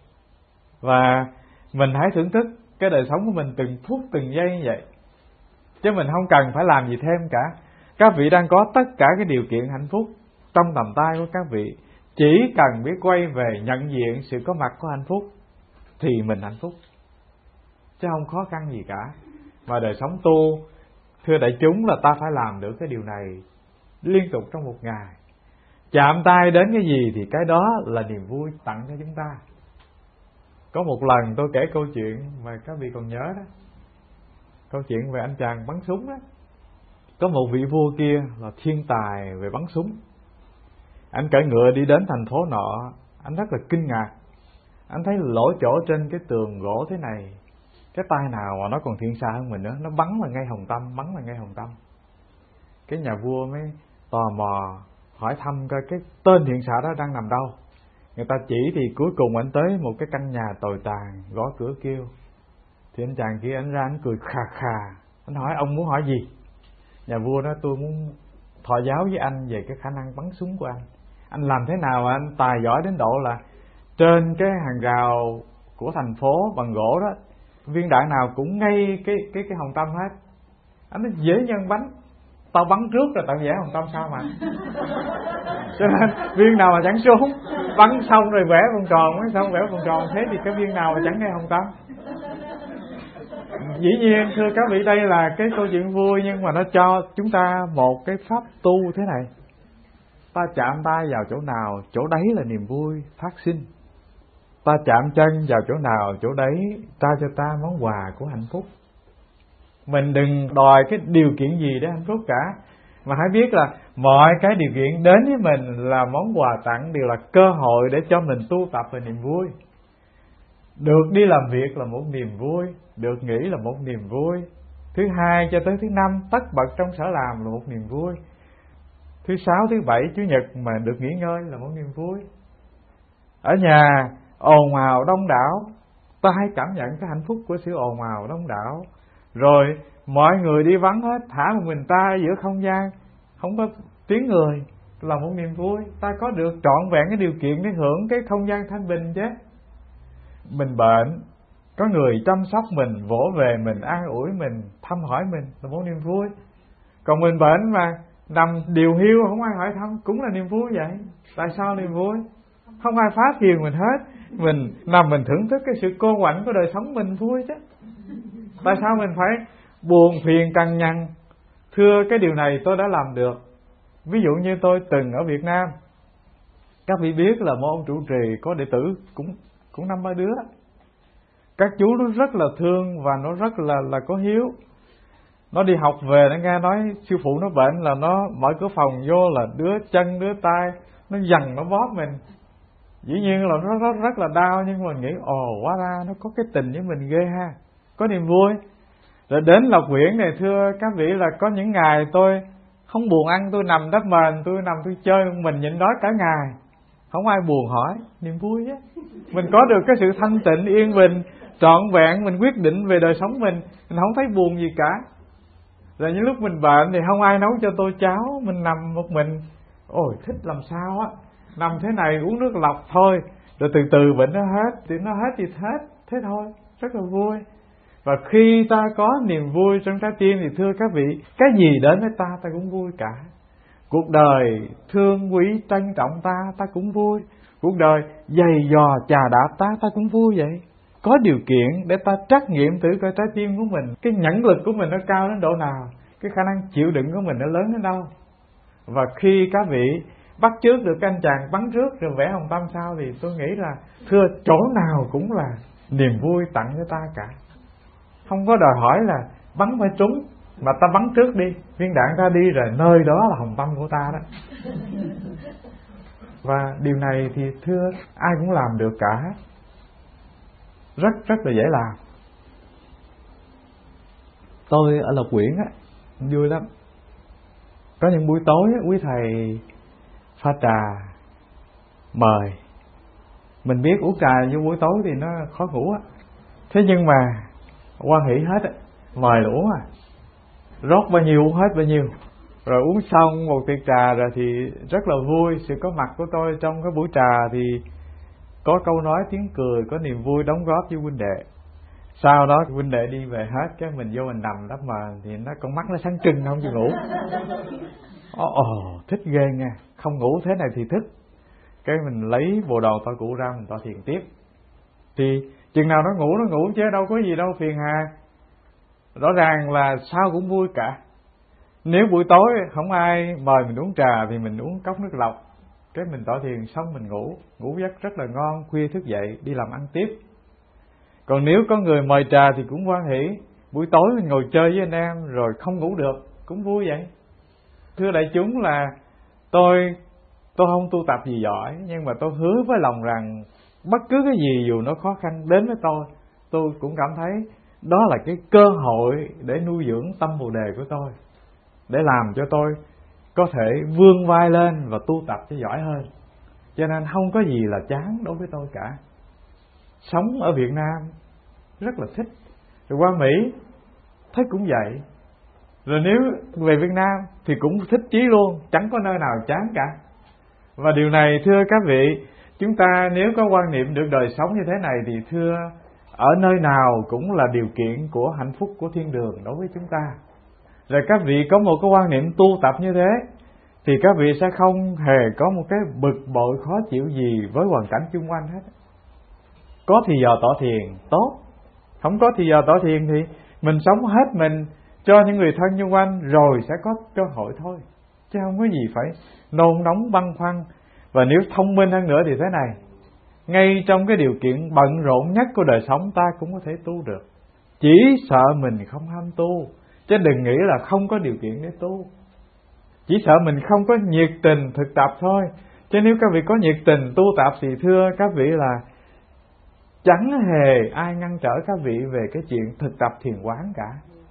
Và mình hãy thưởng thức cái đời sống của mình từng phút từng giây như vậy. Chứ mình không cần phải làm gì thêm cả. Các vị đang có tất cả cái điều kiện hạnh phúc trong tầm tay của các vị. Chỉ cần biết quay về nhận diện sự có mặt của hạnh phúc thì mình hạnh phúc, chứ không khó khăn gì cả. Mà đời sống tu, thưa đại chúng, là ta phải làm được cái điều này liên tục trong một ngày. Chạm tay đến cái gì thì cái đó là niềm vui tặng cho chúng ta. Có một lần tôi kể câu chuyện mà các vị còn nhớ đó, câu chuyện về anh chàng bắn súng đó. Có một vị vua kia là thiên tài về bắn súng. Anh cưỡi ngựa đi đến thành phố nọ, anh rất là kinh ngạc. Anh thấy lỗ chỗ trên cái tường gỗ thế này, cái tay nào mà nó còn thiện xạ hơn mình nữa, nó bắn là ngay hồng tâm, bắn là ngay hồng tâm. Cái nhà vua mới tò mò hỏi thăm coi cái tên thiện xạ đó đang nằm đâu. Người ta chỉ thì cuối cùng anh tới một cái căn nhà tồi tàn, gõ cửa kêu. Thì anh chàng kia anh ra anh cười khà khà. Anh hỏi ông muốn hỏi gì? Nhà vua nói tôi muốn thọ giáo với anh về cái khả năng bắn súng của anh. Anh làm thế nào mà anh tài giỏi đến độ là trên cái hàng rào của thành phố bằng gỗ đó, viên đạn nào cũng ngay cái cái cái hồng tâm hết. Anh nói dễ nhân bắn. Tao bắn trước rồi tao vẽ hồng tâm sao mà. Cho nên viên nào mà chẳng trúng, bắn xong rồi vẽ vòng tròn, mới xong vẽ vòng tròn, thế thì cái viên nào mà chẳng ngay hồng tâm. Dĩ nhiên thưa các vị, đây là cái câu chuyện vui, nhưng mà nó cho chúng ta một cái pháp tu thế này. Ta chạm tay vào chỗ nào, chỗ đấy là niềm vui phát sinh. Ta chạm chân vào chỗ nào, chỗ đấy ta cho ta món quà của hạnh phúc. Mình đừng đòi cái điều kiện gì để hạnh phúc cả, mà hãy biết là mọi cái điều kiện đến với mình là món quà tặng, đều là cơ hội để cho mình tu tập về niềm vui. Được đi làm việc là một niềm vui, được nghỉ là một niềm vui. Thứ hai cho tới thứ năm tất bật trong sở làm là một niềm vui. Thứ sáu, thứ bảy, chủ nhật mà được nghỉ ngơi là một niềm vui. Ở nhà ồn ào đông đảo, ta hãy cảm nhận cái hạnh phúc của sự ồn ào đông đảo. Rồi mọi người đi vắng hết, thả một mình ta giữa không gian, không có tiếng người, là một niềm vui. Ta có được trọn vẹn cái điều kiện để hưởng cái không gian thanh bình chứ. Mình bệnh, có người chăm sóc mình, vỗ về mình, an ủi mình, thăm hỏi mình là một niềm vui. Còn mình bệnh mà nằm điều hiu không ai hỏi thăm cũng là niềm vui vậy. Tại sao niềm vui? Không ai phá phiền mình hết. Mình nằm mình thưởng thức cái sự cô quạnh của đời sống mình vui chứ. Tại sao mình phải buồn phiền cằn nhằn? Thưa, cái điều này tôi đã làm được. Ví dụ như tôi từng ở Việt Nam, các vị biết là một ông trụ trì có đệ tử cũng cũng năm ba đứa. Các chú nó rất là thương và nó rất là là có hiếu. Nó đi học về nó nghe nói sư phụ nó bệnh là nó mở cửa phòng vô là đứa chân đứa tay nó dằn nó bóp mình. Dĩ nhiên là nó rất rất là đau, nhưng mà mình nghĩ ồ hóa ra nó có cái tình với mình ghê ha, có niềm vui. Rồi đến Lộc Quyển này, thưa các vị, là có những ngày tôi không buồn ăn, tôi nằm đắp mền, tôi nằm tôi chơi mình nhịn đói cả ngày, không ai buồn hỏi, niềm vui chứ. Mình có được cái sự thanh tịnh yên bình trọn vẹn, mình quyết định về đời sống mình, mình không thấy buồn gì cả. Rồi những lúc mình bệnh thì không ai nấu cho tôi cháo, mình nằm một mình. Ôi thích làm sao á, nằm thế này uống nước lọc thôi, rồi từ từ bệnh nó hết, thì nó hết thì hết, thế thôi, rất là vui. Và khi ta có niềm vui trong trái tim thì thưa các vị, cái gì đến với ta ta cũng vui cả. Cuộc đời thương quý trân trọng ta ta cũng vui. Cuộc đời dày dò chà đạp ta ta cũng vui vậy. Có điều kiện để ta trắc nghiệm thử coi trái tim của mình, cái nhẫn lực của mình nó cao đến độ nào, cái khả năng chịu đựng của mình nó lớn đến đâu. Và khi các vị bắt chước được anh chàng bắn trước rồi vẽ hồng tâm sau, thì tôi nghĩ là thưa chỗ nào cũng là niềm vui tặng cho ta cả. Không có đòi hỏi là bắn phải trúng, mà ta bắn trước đi, viên đạn ra đi rồi nơi đó là hồng tâm của ta đó. Và điều này thì thưa ai cũng làm được cả, rất rất là dễ làm. Tôi ở Lộc Quyển á, vui lắm. Có những buổi tối á, quý thầy pha trà mời. Mình biết uống trà vô buổi tối thì nó khó ngủ á, thế nhưng mà hoan hỷ hết á, mời là uống à, rót bao nhiêu uống hết bao nhiêu. Rồi uống xong một tiệc trà rồi thì rất là vui. Sự có mặt của tôi trong cái buổi trà thì có câu nói tiếng cười, có niềm vui đóng góp với huynh đệ. Sau đó huynh đệ đi về hết, cái mình vô mình nằm đắp mền thì nó con mắt nó sáng trưng không chịu ngủ. Ồ, ồ thích ghê nha, không ngủ thế này thì thích. Cái mình lấy bộ đồ tôi cụ ra mình tọa thiền tiếp. Thì chừng nào nó ngủ nó ngủ chứ đâu có gì đâu phiền hà. Rõ ràng là sao cũng vui cả. Nếu buổi tối không ai mời mình uống trà thì mình uống cốc nước lọc, cái mình tọa thiền xong mình ngủ, ngủ giấc rất là ngon, khuya thức dậy đi làm ăn tiếp. Còn nếu có người mời trà thì cũng hoan hỷ, buổi tối mình ngồi chơi với anh em rồi không ngủ được, cũng vui vậy. Thưa đại chúng là tôi tôi không tu tập gì giỏi, nhưng mà tôi hứa với lòng rằng bất cứ cái gì dù nó khó khăn đến với tôi, tôi cũng cảm thấy đó là cái cơ hội để nuôi dưỡng tâm bồ đề của tôi, để làm cho tôi có thể vươn vai lên và tu tập cho giỏi hơn. Cho nên không có gì là chán đối với tôi cả. Sống ở Việt Nam rất là thích, rồi qua Mỹ thấy cũng vậy, rồi nếu về Việt Nam thì cũng thích chí luôn, chẳng có nơi nào chán cả. Và điều này thưa các vị, chúng ta nếu có quan niệm được đời sống như thế này thì thưa ở nơi nào cũng là điều kiện của hạnh phúc của thiên đường đối với chúng ta. Rồi các vị có một cái quan niệm tu tập như thế thì các vị sẽ không hề có một cái bực bội khó chịu gì với hoàn cảnh xung quanh hết. Có thì giờ tọa thiền tốt, không có thì giờ tọa thiền thì mình sống hết mình cho những người thân xung quanh rồi sẽ có cơ hội thôi, chứ không có gì phải nôn nóng băn khoăn. Và nếu thông minh hơn nữa thì thế này, ngay trong cái điều kiện bận rộn nhất của đời sống ta cũng có thể tu được. Chỉ sợ mình không ham tu, chứ đừng nghĩ là không có điều kiện để tu. Chỉ sợ mình không có nhiệt tình thực tập thôi. Chứ nếu các vị có nhiệt tình tu tập thì thưa các vị là chẳng hề ai ngăn trở các vị về cái chuyện thực tập thiền quán cả.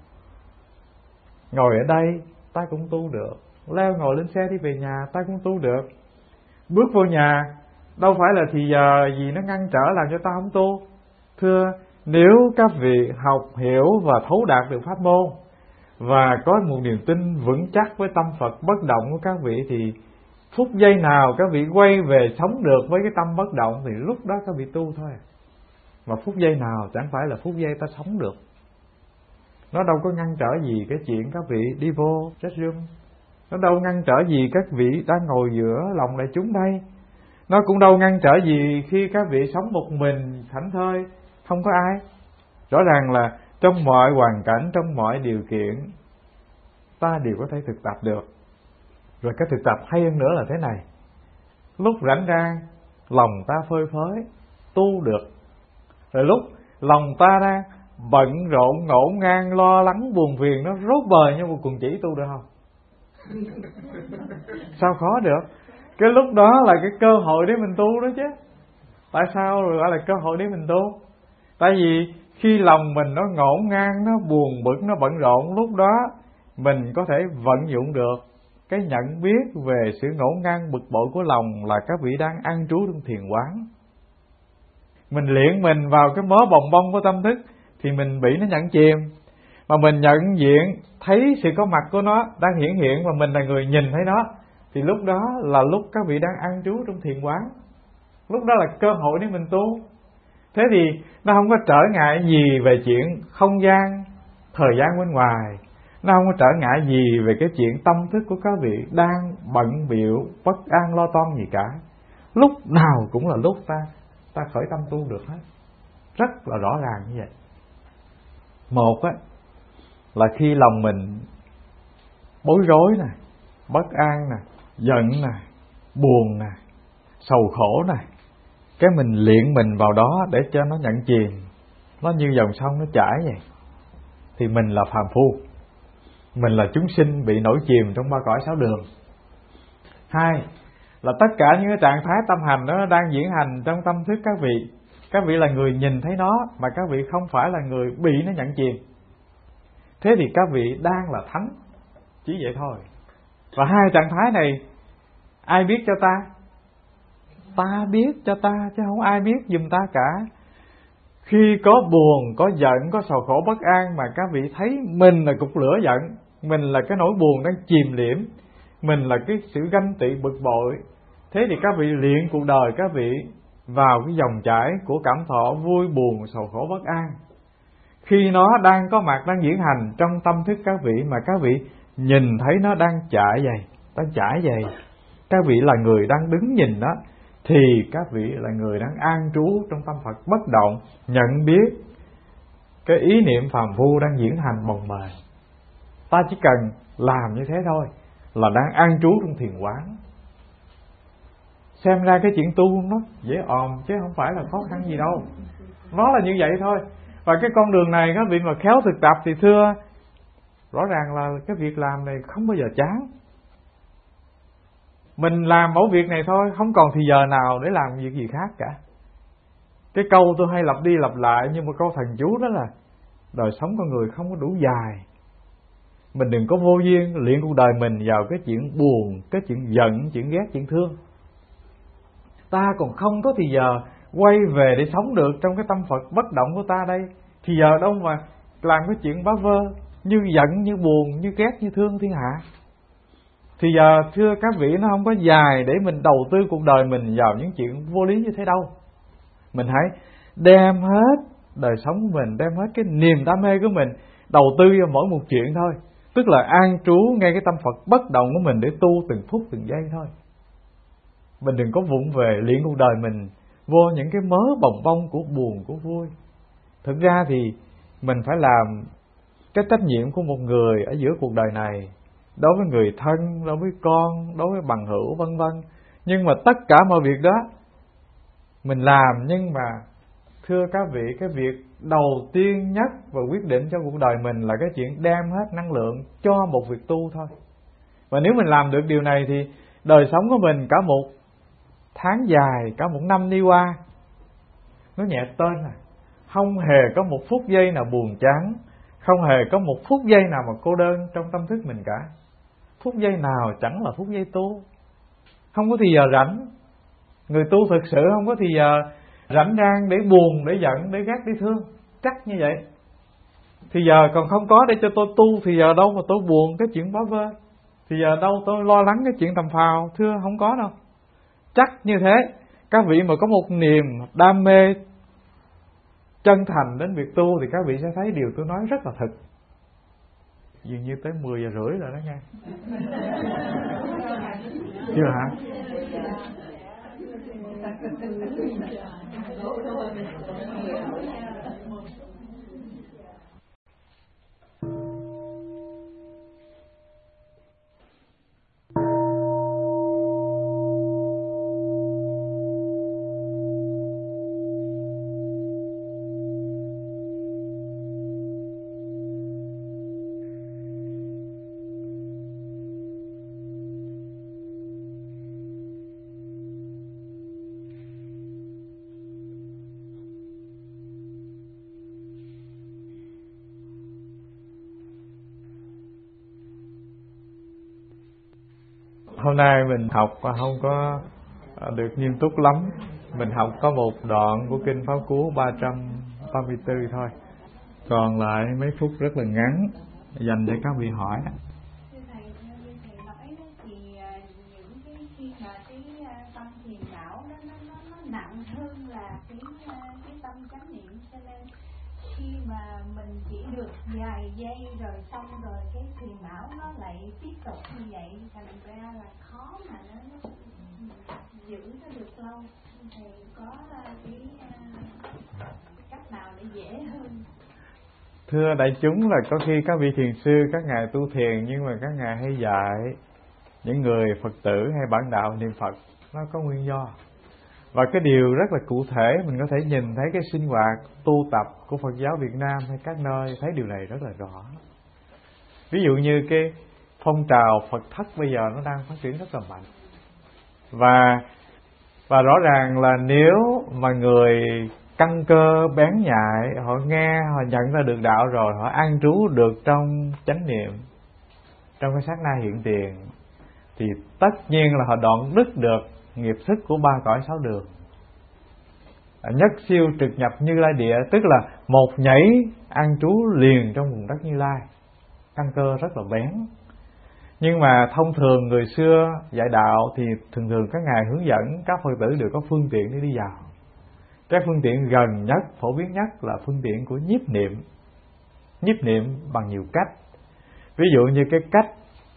Ngồi ở đây ta cũng tu được, leo ngồi lên xe đi về nhà ta cũng tu được. Bước vô nhà đâu phải là thì giờ gì nó ngăn trở làm cho ta không tu. Thưa, nếu các vị học hiểu và thấu đạt được pháp môn và có một niềm tin vững chắc với tâm Phật bất động của các vị thì phút giây nào các vị quay về sống được với cái tâm bất động thì lúc đó các vị tu thôi. Mà phút giây nào chẳng phải là phút giây ta sống được. Nó đâu có ngăn trở gì cái chuyện các vị đi vô restroom. Nó đâu ngăn trở gì các vị đang ngồi giữa lòng đại chúng đây. Nó cũng đâu ngăn trở gì khi các vị sống một mình thảnh thơi, không có ai. Rõ ràng là trong mọi hoàn cảnh, trong mọi điều kiện ta đều có thể thực tập được. Rồi cái thực tập hay hơn nữa là thế này, lúc rảnh rang lòng ta phơi phới tu được. Rồi lúc lòng ta đang bận rộn ngổn ngang lo lắng buồn phiền nó rốt bời như một cuồng chỉ tu được không? Sao khó được? Cái lúc đó là cái cơ hội để mình tu đó chứ. Tại sao rồi gọi là cơ hội để mình tu? Tại vì khi lòng mình nó ngổn ngang, nó buồn bực, nó bận rộn, lúc đó mình có thể vận dụng được cái nhận biết về sự ngổn ngang bực bội của lòng là các vị đang an trú trong thiền quán. Mình luyện mình vào cái mớ bồng bông của tâm thức thì mình bị nó nhận chìm. mà mình nhận diện thấy sự có mặt của nó đang hiển hiện và mình là người nhìn thấy nó, thì lúc đó là lúc các vị đang an trú trong thiền quán. Lúc đó là cơ hội để mình tu. Thế thì nó không có trở ngại gì về chuyện không gian, thời gian bên ngoài. Nó không có trở ngại gì về cái chuyện tâm thức của các vị đang bận bịu, bất an, lo toan gì cả. Lúc nào cũng là lúc ta ta khởi tâm tu được hết. Rất là rõ ràng như vậy. Một á, là khi lòng mình bối rối nè, bất an nè, giận nè, buồn nè, sầu khổ nè, cái mình luyện mình vào đó để cho nó nhận chìm, nó như dòng sông nó chảy vậy, thì mình là phàm phu, mình là chúng sinh bị nổi chìm trong ba cõi sáu đường. Hai là tất cả những cái trạng thái tâm hành đó đang diễn hành trong tâm thức các vị. Các vị là người nhìn thấy nó, mà các vị không phải là người bị nó nhận chìm. Thế thì các vị đang là thánh, chỉ vậy thôi. Và hai trạng thái này ai biết cho ta? Ta biết cho ta, chứ không ai biết giùm ta cả. Khi có buồn, có giận, có sầu khổ bất an mà các vị thấy mình là cục lửa giận, mình là cái nỗi buồn đang chìm liễm, mình là cái sự ganh tị bực bội, thế thì các vị luyện cuộc đời các vị vào cái dòng chảy của cảm thọ vui buồn sầu khổ bất an. Khi nó đang có mặt, đang diễn hành trong tâm thức các vị mà các vị nhìn thấy nó đang chảy vậy, đang chảy vậy, các vị là người đang đứng nhìn đó, thì các vị là người đang an trú trong tâm Phật bất động, nhận biết cái ý niệm phàm phu đang diễn hành bồng bềnh. Ta chỉ cần làm như thế thôi là đang an trú trong thiền quán. Xem ra cái chuyện tu nó dễ òm chứ không phải là khó khăn gì đâu. Nó là như vậy thôi. Và cái con đường này các vị mà khéo thực tập thì thưa, rõ ràng là cái việc làm này không bao giờ chán. Mình làm mẫu việc này thôi, không còn thì giờ nào để làm việc gì khác cả. Cái câu tôi hay lặp đi lặp lại như một câu thần chú đó là đời sống con người không có đủ dài. Mình đừng có vô duyên luyện cuộc đời mình vào cái chuyện buồn, cái chuyện giận, chuyện ghét, chuyện thương. Ta còn không có thì giờ quay về để sống được trong cái tâm Phật bất động của ta đây. Thì giờ đâu mà làm cái chuyện bá vơ, như giận, như buồn, như ghét, như thương thiên hạ. Thì giờ thưa các vị, nó không có dài để mình đầu tư cuộc đời mình vào những chuyện vô lý như thế đâu. Mình hãy đem hết đời sống của mình, đem hết cái niềm đam mê của mình đầu tư vào mỗi một chuyện thôi. Tức là an trú ngay cái tâm Phật bất động của mình để tu từng phút từng giây thôi. Mình đừng có vụng về luyện cuộc đời mình vô những cái mớ bồng bông của buồn, của vui. Thực ra thì mình phải làm cái trách nhiệm của một người ở giữa cuộc đời này, đối với người thân, đối với con, đối với bằng hữu vân vân. Nhưng mà tất cả mọi việc đó mình làm, nhưng mà thưa các vị, cái việc đầu tiên nhất và quyết định cho cuộc đời mình là cái chuyện đem hết năng lượng cho một việc tu thôi. Và nếu mình làm được điều này thì đời sống của mình cả một tháng dài, cả một năm đi qua, nó nhẹ tên à. Không hề có một phút giây nào buồn chán, không hề có một phút giây nào mà cô đơn trong tâm thức mình cả. Phút giây nào chẳng là phút giây tu. Không có thì giờ rảnh. Người tu thực sự không có thì giờ rảnh rang để buồn, để giận, để ghét, để thương. Chắc như vậy. Thì giờ còn không có để cho tôi tu, thì giờ đâu mà tôi buồn cái chuyện bá vơ. Thì giờ đâu tôi lo lắng cái chuyện tầm phào. Thưa không có đâu. Chắc như thế. Các vị mà có một niềm đam mê chân thành đến việc tu thì các vị sẽ thấy điều tôi nói rất là thực. Dường như tới mười giờ rưỡi rồi đó nha. Chưa hả? Hôm nay mình học và không có được nghiêm túc lắm. Mình học có một đoạn của Kinh Pháp Cú ba trăm ba mươi tư thôi. Còn lại mấy phút rất là ngắn dành cho các vị hỏi. Thưa thầy, như thầy nói đó, thì những cái khi mà cái tâm thiền não đó nó nó nó nặng hơn là cái cái tâm chánh niệm, cho nên khi mà mình chỉ được vài giây rồi xong rồi cái thiền não nó lại tiếp tục như vậy, thành ra là khó mà nó, nó giữ nó được lâu. Thầy có cái cách nào để dễ hơn? Thưa đại chúng, là có khi các vị thiền sư các ngài tu thiền, nhưng mà các ngài hay dạy những người Phật tử hay bản đạo niệm Phật, nó có nguyên do. Và cái điều rất là cụ thể, mình có thể nhìn thấy cái sinh hoạt tu tập của Phật giáo Việt Nam hay các nơi, thấy điều này rất là rõ. Ví dụ như cái phong trào Phật thất bây giờ nó đang phát triển rất là mạnh. Và và rõ ràng là nếu mà người căn cơ bén nhạy, họ nghe, họ nhận ra được đạo rồi, họ an trú được trong chánh niệm, trong cái sát na hiện tiền, thì tất nhiên là họ đoạn đứt được nghiệp thức của ba cõi sáu đường, nhất siêu trực nhập Như Lai địa, tức là một nhảy an trú liền trong vùng đất Như Lai, căn cơ rất là bén. Nhưng mà thông thường người xưa dạy đạo thì thường thường các ngài hướng dẫn các Phật tử đều có phương tiện để đi vào. Cái phương tiện gần nhất, phổ biến nhất là phương tiện của nhiếp niệm. Nhiếp niệm bằng nhiều cách. Ví dụ như cái cách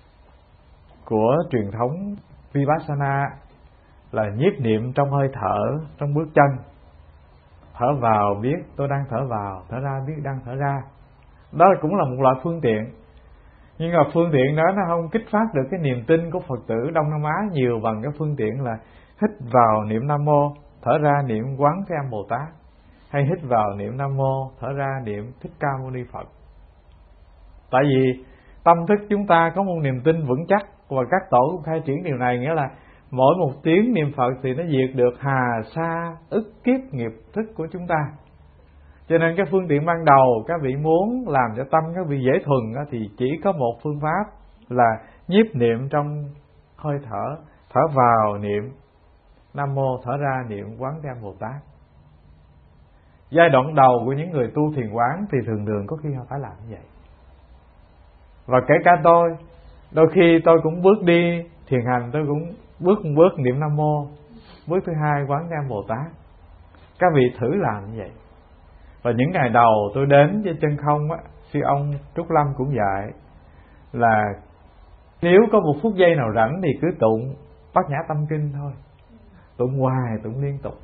của truyền thống Vipassana là nhiếp niệm trong hơi thở, trong bước chân. Thở vào biết tôi đang thở vào, thở ra biết đang thở ra. Đó cũng là một loại phương tiện. Nhưng mà phương tiện đó nó không kích phát được cái niềm tin của Phật tử Đông Nam Á nhiều bằng cái phương tiện là hít vào niệm Nam Mô, thở ra niệm Quán Thế Âm Bồ Tát, hay hít vào niệm Nam Mô, thở ra niệm Thích Ca Mâu Ni Phật. Tại vì tâm thức chúng ta có một niềm tin vững chắc, và các tổ cũng khai triển điều này, nghĩa là mỗi một tiếng niệm Phật thì nó diệt được hà sa ức kiếp nghiệp thức của chúng ta. Cho nên cái phương tiện ban đầu các vị muốn làm cho tâm các vị dễ thuần thì chỉ có một phương pháp là nhiếp niệm trong hơi thở, thở vào niệm Nam Mô, thở ra niệm Quán Thế Âm Bồ Tát. Giai đoạn đầu của những người tu thiền quán thì thường thường có khi họ phải làm như vậy. Và kể cả tôi, đôi khi tôi cũng bước đi thiền hành, tôi cũng bước một bước niệm Nam Mô, bước thứ hai Quán Thế Âm Bồ Tát. Các vị thử làm như vậy. Và những ngày đầu tôi đến với chân không á, sư ông Trúc Lâm cũng dạy là nếu có một phút giây nào rảnh thì cứ tụng Bát Nhã Tâm Kinh thôi, tụng hoài, tụng liên tục.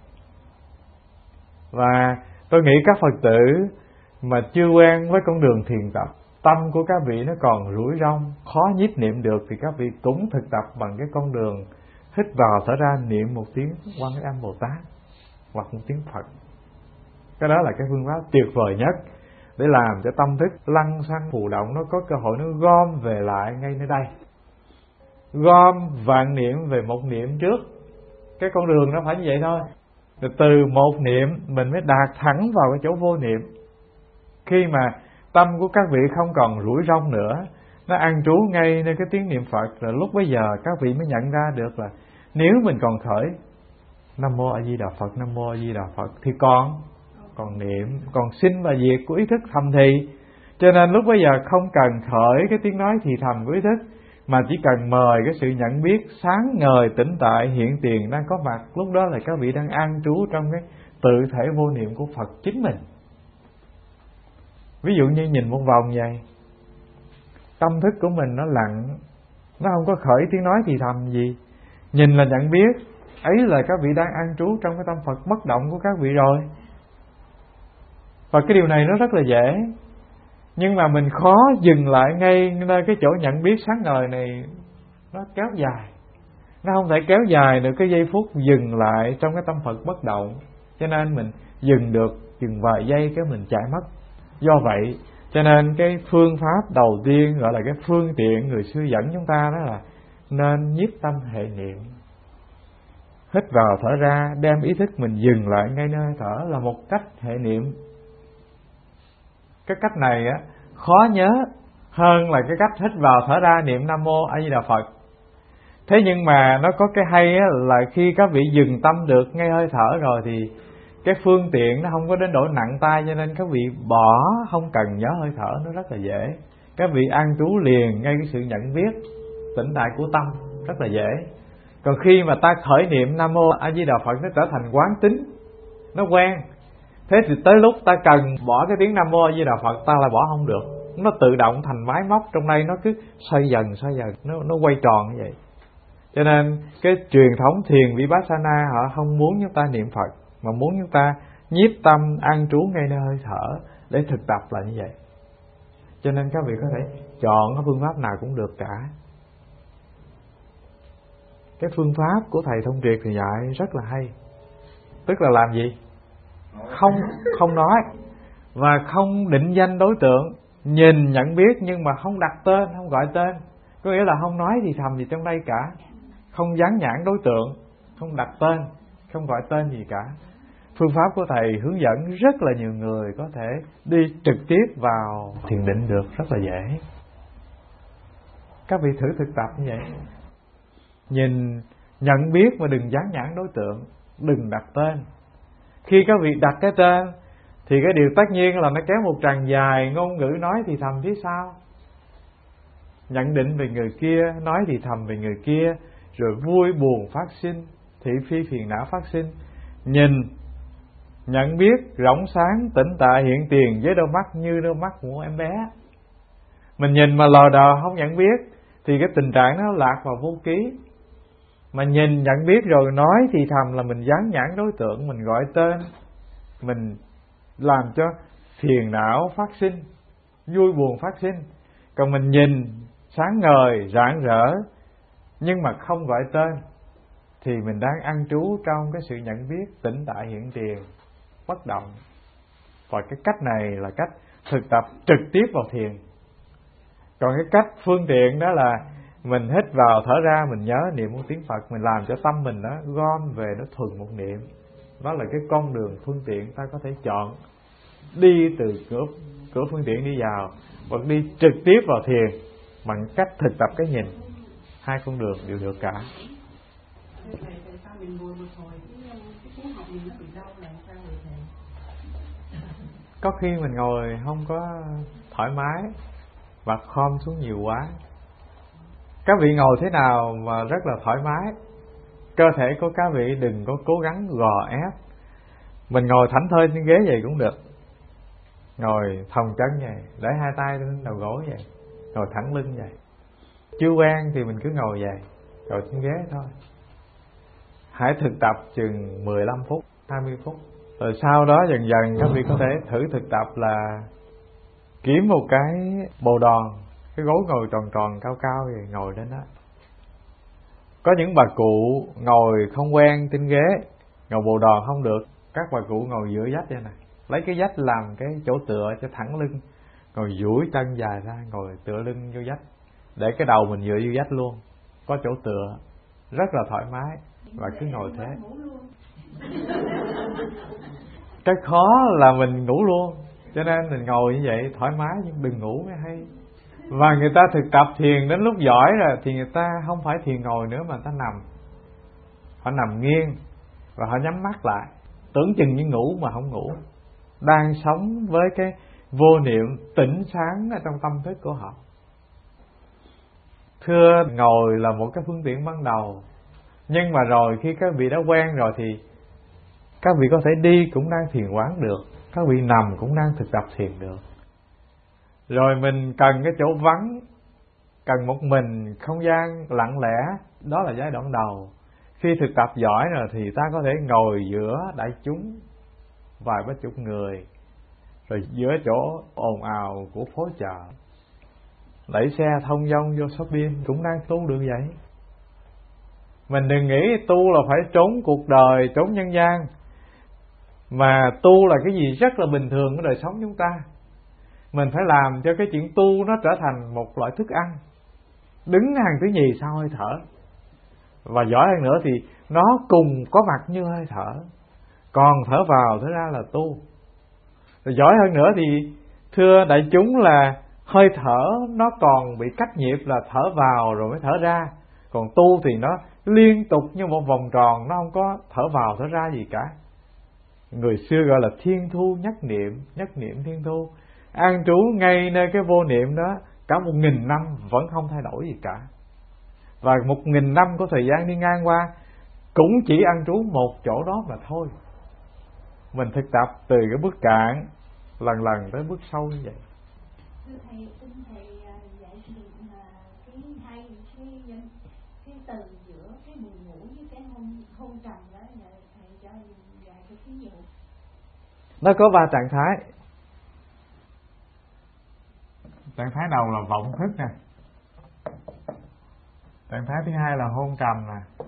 Và tôi nghĩ các Phật tử mà chưa quen với con đường thiền tập, tâm của các vị nó còn rủi rong, khó nhiếp niệm được, thì các vị cũng thực tập bằng cái con đường hít vào thở ra niệm một tiếng Quan Thế Âm Bồ Tát hoặc một tiếng Phật. Cái đó là cái phương pháp tuyệt vời nhất để làm cho tâm thức lăng xăng phù động, nó có cơ hội nó gom về lại ngay nơi đây. Gom vạn niệm về một niệm trước. Cái con đường nó phải như vậy thôi. Rồi từ một niệm mình mới đạt thẳng vào cái chỗ vô niệm. Khi mà tâm của các vị không còn rủi rong nữa, nó an trú ngay nơi cái tiếng niệm Phật, rồi lúc bấy giờ các vị mới nhận ra được là nếu mình còn khởi Nam Mô A Di Đà Phật, Nam Mô A Di Đà Phật thì còn còn niệm, còn sinh và diệt của ý thức thầm thì. Cho nên lúc bấy giờ không cần khởi cái tiếng nói thì thầm của ý thức, mà chỉ cần mời cái sự nhận biết sáng ngời tĩnh tại hiện tiền đang có mặt. Lúc đó là các vị đang an trú trong cái tự thể vô niệm của Phật chính mình. Ví dụ như nhìn một vòng vậy, tâm thức của mình nó lặng, nó không có khởi tiếng nói thì thầm gì, nhìn là nhận biết, ấy là các vị đang an trú trong cái tâm Phật bất động của các vị rồi. Và cái điều này nó rất là dễ, nhưng mà mình khó dừng lại ngay nơi cái chỗ nhận biết sáng ngời này. Nó kéo dài, nó không thể kéo dài được cái giây phút dừng lại trong cái tâm Phật bất động. Cho nên mình dừng được chừng vài giây cái mình chạy mất. Do vậy cho nên cái phương pháp đầu tiên gọi là cái phương tiện người xưa dẫn chúng ta, đó là nên nhiếp tâm hệ niệm. Hít vào thở ra, đem ý thức mình dừng lại ngay nơi thở là một cách hệ niệm. Cái cách này á khó nhớ hơn là cái cách hít vào thở ra niệm Nam Mô A Di Đà Phật. Thế nhưng mà nó có cái hay á, là khi các vị dừng tâm được ngay hơi thở rồi thì cái phương tiện nó không có đến độ nặng tay, cho nên các vị bỏ không cần nhớ hơi thở, nó rất là dễ. Các vị an trú liền ngay cái sự nhận biết tỉnh tại của tâm, rất là dễ. Còn khi mà ta khởi niệm Nam Mô A Di Đà Phật, nó trở thành quán tính, nó quen. Thế thì tới lúc ta cần bỏ cái tiếng Nam Mô A Di Đà Phật, ta lại bỏ không được. Nó tự động thành máy móc trong đây, nó cứ xoay dần xoay dần, nó nó quay tròn như vậy. Cho nên cái truyền thống thiền Vipassana họ không muốn chúng ta niệm Phật, mà muốn chúng ta nhiếp tâm an trú ngay nơi hơi thở để thực tập là như vậy. Cho nên các vị có thể chọn cái phương pháp nào cũng được cả. Cái phương pháp của thầy Thông Triệt thì dạy rất là hay. Tức là làm gì? Không không nói và không định danh đối tượng, nhìn nhận biết nhưng mà không đặt tên, không gọi tên. Có nghĩa là không nói thì thầm gì trong đây cả, không dán nhãn đối tượng, không đặt tên, không gọi tên gì cả. Phương pháp của thầy hướng dẫn rất là nhiều người có thể đi trực tiếp vào thiền định được rất là dễ. Các vị thử thực tập như vậy. Nhìn, nhận biết mà đừng dán nhãn đối tượng, đừng đặt tên. Khi các vị đặt cái tên thì cái điều tất nhiên là nó kéo một tràng dài ngôn ngữ nói thì thầm phía sau. Nhận định về người kia, nói thì thầm về người kia, rồi vui buồn phát sinh, thị phi phiền não phát sinh. Nhìn, nhận biết, rỗng sáng, tĩnh tại hiện tiền với đôi mắt như đôi mắt của em bé. Mình nhìn mà lờ đờ không nhận biết thì cái tình trạng nó lạc vào vô ký. Mà nhìn nhận biết rồi nói thì thầm là mình dán nhãn đối tượng, mình gọi tên, mình làm cho phiền não phát sinh, vui buồn phát sinh. Còn mình nhìn sáng ngời, rạng rỡ nhưng mà không gọi tên thì mình đang an trú trong cái sự nhận biết tĩnh tại hiện tiền, bất động. Và cái cách này là cách thực tập trực tiếp vào thiền. Còn cái cách phương tiện đó là mình hít vào thở ra, mình nhớ niệm một tiếng Phật, mình làm cho tâm mình nó gom về, nó thuần một niệm. Đó là cái con đường phương tiện ta có thể chọn, đi từ cửa, cửa phương tiện đi vào, hoặc đi trực tiếp vào thiền bằng cách thực tập cái nhìn. Hai con đường đều được cả. Có khi mình ngồi không có thoải mái và khom xuống nhiều quá. Các vị ngồi thế nào mà rất là thoải mái, cơ thể của các vị đừng có cố gắng gò ép. Mình ngồi thảnh thơi trên ghế vậy cũng được, ngồi thòng chân vậy, để hai tay lên đầu gối vậy, ngồi thẳng lưng vậy. Chưa quen thì mình cứ ngồi vậy, ngồi trên ghế thôi. Hãy thực tập chừng mười lăm phút, hai mươi phút. Rồi sau đó dần dần các vị có thể thử thực tập là kiếm một cái bồ đòn, cái gối ngồi tròn tròn cao cao vậy, ngồi lên đó. Có những bà cụ ngồi không quen trên ghế, ngồi bồ đòn không được. Các bà cụ ngồi giữa vách đây này, lấy cái vách làm cái chỗ tựa cho thẳng lưng, ngồi duỗi chân dài ra, ngồi tựa lưng vô vách, để cái đầu mình dựa vô vách luôn, có chỗ tựa, rất là thoải mái. Và cứ ngồi thế. Cái khó là mình ngủ luôn, cho nên mình ngồi như vậy thoải mái, nhưng đừng ngủ mới hay. Và người ta thực tập thiền đến lúc giỏi rồi thì người ta không phải thiền ngồi nữa mà người ta nằm. Họ nằm nghiêng và họ nhắm mắt lại, tưởng chừng như ngủ mà không ngủ, đang sống với cái vô niệm tỉnh sáng ở trong tâm thức của họ. Thưa, ngồi là một cái phương tiện ban đầu, nhưng mà rồi khi các vị đã quen rồi thì các vị có thể đi cũng đang thiền quán được, các vị nằm cũng đang thực tập thiền được. Rồi mình cần cái chỗ vắng, cần một mình, không gian lặng lẽ, đó là giai đoạn đầu. Khi thực tập giỏi rồi thì ta có thể ngồi giữa đại chúng, vài ba chục người, rồi giữa chỗ ồn ào của phố chợ, đẩy xe thông dong vô shopping cũng đang tu được vậy. Mình đừng nghĩ tu là phải trốn cuộc đời, trốn nhân gian, mà tu là cái gì rất là bình thường của đời sống chúng ta. Mình phải làm cho cái chuyện tu nó trở thành một loại thức ăn, đứng hàng thứ nhì sau hơi thở. Và giỏi hơn nữa thì nó cùng có mặt như hơi thở, còn thở vào thở ra là tu. Rồi giỏi hơn nữa thì thưa đại chúng là hơi thở nó còn bị cách nhịp là thở vào rồi mới thở ra. Còn tu thì nó liên tục như một vòng tròn, nó không có thở vào thở ra gì cả. Người xưa gọi là thiên thu nhất niệm, nhất niệm thiên thu. An trú ngay nơi cái vô niệm đó cả một nghìn năm vẫn không thay đổi gì cả. Và một nghìn năm có thời gian đi ngang qua cũng chỉ an trú một chỗ đó mà thôi. Mình thực tập từ cái bước cạn lần lần tới bước sâu như vậy. Thưa thầy, xin thầy giải thích cái hai cái cái từ giữa cái buồn ngủ với cái hôn hôn trầm đó, thầy cho giải cái ví dụ. Nó có ba trạng thái. Trạng thái đầu là vọng thức nè. Trạng thái thứ hai là hôn trầm nè.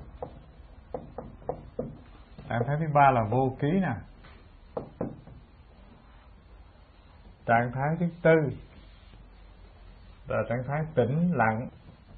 Trạng thái thứ ba là vô ký nè. Trạng thái thứ tư là trạng thái tĩnh lặng.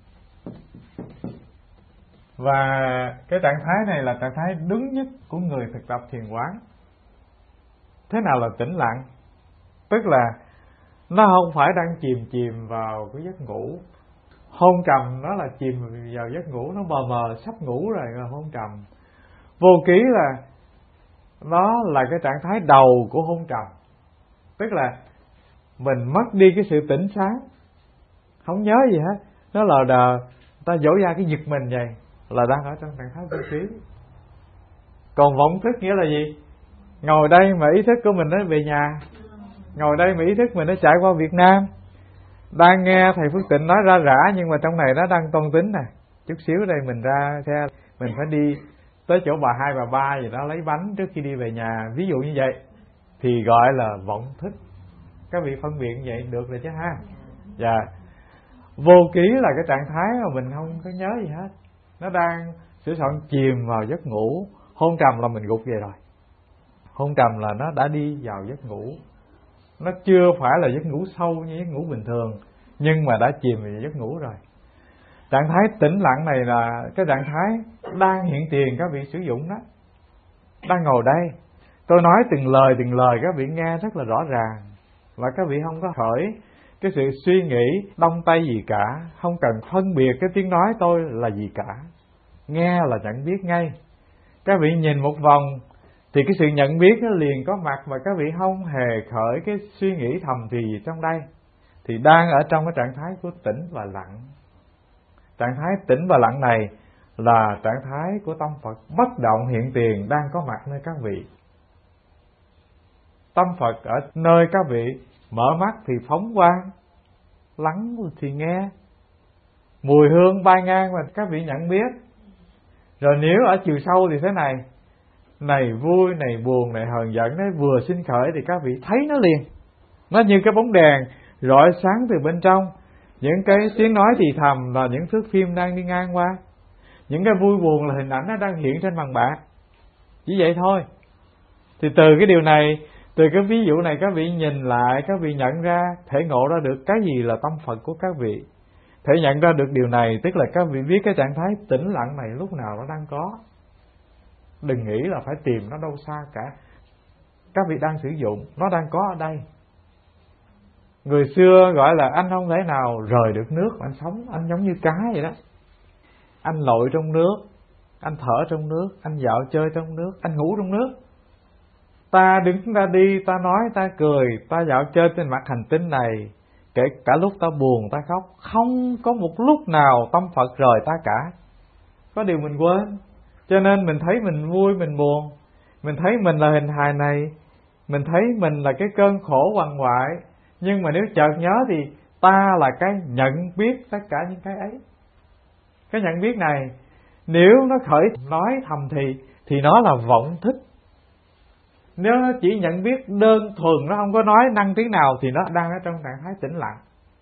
Và cái trạng thái này là trạng thái đúng nhất của người thực tập thiền quán. Thế nào là tĩnh lặng? Tức là nó không phải đang chìm chìm vào cái giấc ngủ. Hôn trầm nó là chìm vào giấc ngủ, nó mờ mờ sắp ngủ rồi là hôn trầm. Vô ký là nó là cái trạng thái đầu của hôn trầm. Tức là mình mất đi cái sự tỉnh sáng, không nhớ gì hết, nó lờ đờ, ta dỗ ra cái giật mình vậy là đang ở trong trạng thái vô ký. Còn vọng thức nghĩa là gì? Ngồi đây mà ý thức của mình nó về nhà, ngồi đây mà ý thức mình nó chạy qua Việt Nam, đang nghe thầy Phước Tịnh nói ra rã, nhưng mà trong này nó đang toan tính nè. Chút xíu đây mình ra xe, mình phải đi tới chỗ bà hai bà ba gì đó lấy bánh trước khi đi về nhà, ví dụ như vậy, thì gọi là vọng thức. Các vị phân biệt vậy được rồi chứ ha. Dạ. Vô ký là cái trạng thái mà mình không có nhớ gì hết, nó đang sửa soạn chìm vào giấc ngủ. Hôn trầm là mình gục về rồi. Hôn trầm là nó đã đi vào giấc ngủ, nó chưa phải là giấc ngủ sâu như giấc ngủ bình thường, nhưng mà đã chìm vào giấc ngủ rồi. Trạng thái tĩnh lặng này là cái trạng thái đang hiện tiền các vị sử dụng đó. Đang ngồi đây, tôi nói từng lời từng lời các vị nghe rất là rõ ràng, và các vị không có khởi cái sự suy nghĩ đông tây gì cả, không cần phân biệt cái tiếng nói tôi là gì cả, nghe là nhận biết ngay. Các vị nhìn một vòng thì cái sự nhận biết nó liền có mặt, mà các vị không hề khởi cái suy nghĩ thầm thì gì trong đây, thì đang ở trong cái trạng thái của tĩnh và lặng. Trạng thái tĩnh và lặng này là trạng thái của tâm Phật bất động hiện tiền đang có mặt nơi các vị. Tâm Phật ở nơi các vị mở mắt thì phóng quang, lắng thì nghe, mùi hương bay ngang mà các vị nhận biết. Rồi nếu ở chiều sâu thì thế này, này vui, này buồn, này hờn giận, nó vừa sinh khởi thì các vị thấy nó liền. Nó như cái bóng đèn rọi sáng từ bên trong. Những cái tiếng nói thì thầm là những thước phim đang đi ngang qua. Những cái vui buồn là hình ảnh nó đang hiện trên màn bạc. Chỉ vậy thôi. Thì từ cái điều này, từ cái ví dụ này các vị nhìn lại, các vị nhận ra, thể ngộ ra được cái gì là tâm Phật của các vị. Thể nhận ra được điều này, tức là các vị biết cái trạng thái tĩnh lặng này lúc nào nó đang có. Đừng nghĩ là phải tìm nó đâu xa cả. Các vị đang sử dụng, nó đang có ở đây. Người xưa gọi là anh không thể nào rời được nước, anh sống, anh giống như cá vậy đó. Anh lội trong nước, anh thở trong nước, anh dạo chơi trong nước, anh ngủ trong nước. Ta đứng ta đi, ta nói, ta cười, ta dạo chơi trên mặt hành tinh này, kể cả lúc ta buồn, ta khóc, không có một lúc nào tâm Phật rời ta cả. Có điều mình quên. Cho nên mình thấy mình vui, mình buồn, mình thấy mình là hình hài này, mình thấy mình là cái cơn khổ quằn quại. Nhưng mà nếu chợt nhớ thì ta là cái nhận biết tất cả những cái ấy. Cái nhận biết này, nếu nó khởi nói thầm thì thì nó là vọng thức. Nếu nó chỉ nhận biết đơn thuần, nó không có nói năng tiếng nào, thì nó đang ở trong trạng thái tĩnh lặng,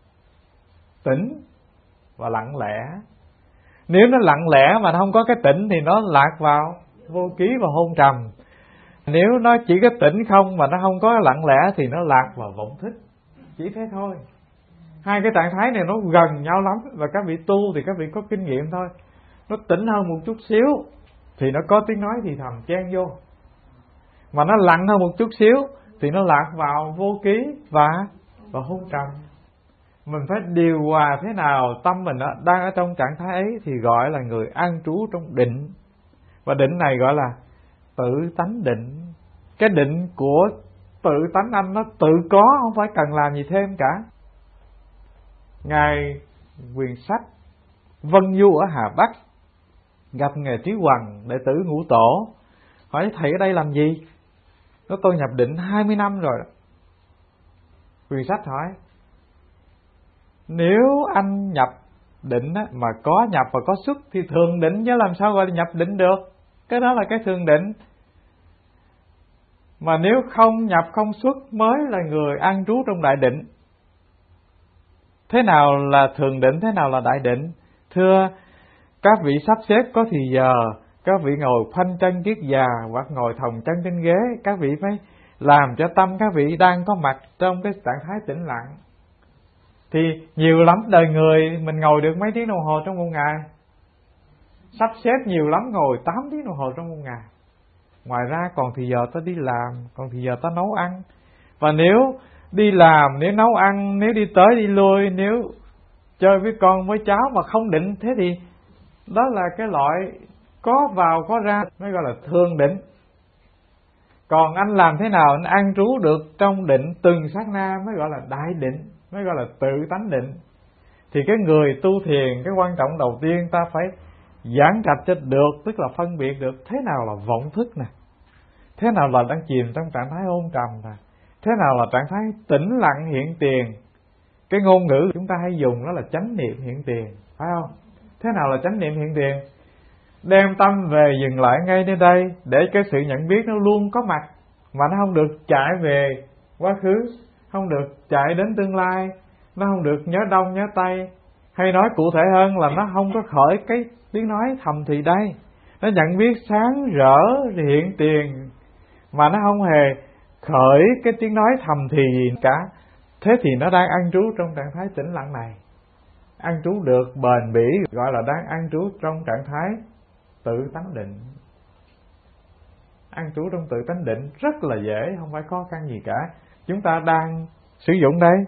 tĩnh và lặng lẽ. Nếu nó lặng lẽ mà không có cái tĩnh thì nó lạc vào vô ký và hôn trầm. Nếu nó chỉ có tĩnh không mà nó không có lặng lẽ thì nó lạc vào vọng thức. Chỉ thế thôi. Hai cái trạng thái này nó gần nhau lắm, và các vị tu thì các vị có kinh nghiệm thôi. Nó tĩnh hơn một chút xíu thì nó có tiếng nói thì thầm chen vô, mà nó lặng hơn một chút xíu thì nó lạc vào vô ký và và hôn trầm. Mình phải điều hòa thế nào tâm mình đang ở trong trạng thái ấy thì gọi là người an trú trong định. Và định này gọi là tự tánh định. Cái định của tự tánh anh nó tự có, không phải cần làm gì thêm cả. Ngài Quyền Sách vân du ở Hà Bắc, gặp Ngài Trí Hoằng, đệ tử Ngũ Tổ, hỏi thầy ở đây làm gì? Nó tôi nhập định hai mươi năm rồi. Quyền Sách hỏi, nếu anh nhập định á, mà có nhập và có xuất thì thường định, chứ làm sao gọi là nhập định được? Cái đó là cái thường định. Mà nếu không nhập không xuất mới là người an trú trong đại định. Thế nào là thường định, thế nào là đại định? Thưa, các vị sắp xếp có thì giờ, các vị ngồi khoanh chân kiết già hoặc ngồi thòng chân trên ghế, các vị phải làm cho tâm các vị đang có mặt trong cái trạng thái tĩnh lặng. Thì nhiều lắm đời người mình ngồi được mấy tiếng đồng hồ trong một ngày? Sắp xếp nhiều lắm ngồi tám tiếng đồng hồ trong một ngày. Ngoài ra còn thì giờ ta đi làm, còn thì giờ ta nấu ăn. Và nếu đi làm, nếu nấu ăn, nếu đi tới đi lui, nếu chơi với con với cháu mà không định, thế thì đó là cái loại có vào có ra mới gọi là thường định. Còn anh làm thế nào anh an trú được trong định từng sát na mới gọi là đại định, mới gọi là tự tánh định. Thì cái người tu thiền, cái quan trọng đầu tiên ta phải giảng trạch cho được, tức là phân biệt được thế nào là vọng thức nè, thế nào là đang chìm trong trạng thái hôn trầm nè, thế nào là trạng thái tĩnh lặng hiện tiền. Cái ngôn ngữ chúng ta hay dùng đó là chánh niệm hiện tiền, phải không? Thế nào là chánh niệm hiện tiền? Đem tâm về dừng lại ngay nơi đây, để cái sự nhận biết nó luôn có mặt, mà nó không được chạy về quá khứ, không được chạy đến tương lai, nó không được nhớ đông nhớ tây. Hay nói cụ thể hơn là nó không có khởi cái tiếng nói thầm thì đây. Nó nhận biết sáng rỡ hiện tiền, mà nó không hề khởi cái tiếng nói thầm thì gì cả. Thế thì nó đang an trú trong trạng thái tĩnh lặng này. An trú được bền bỉ gọi là đang an trú trong trạng thái tự tánh định. An trú trong tự tánh định rất là dễ, không phải khó khăn gì cả. Chúng ta đang sử dụng đây.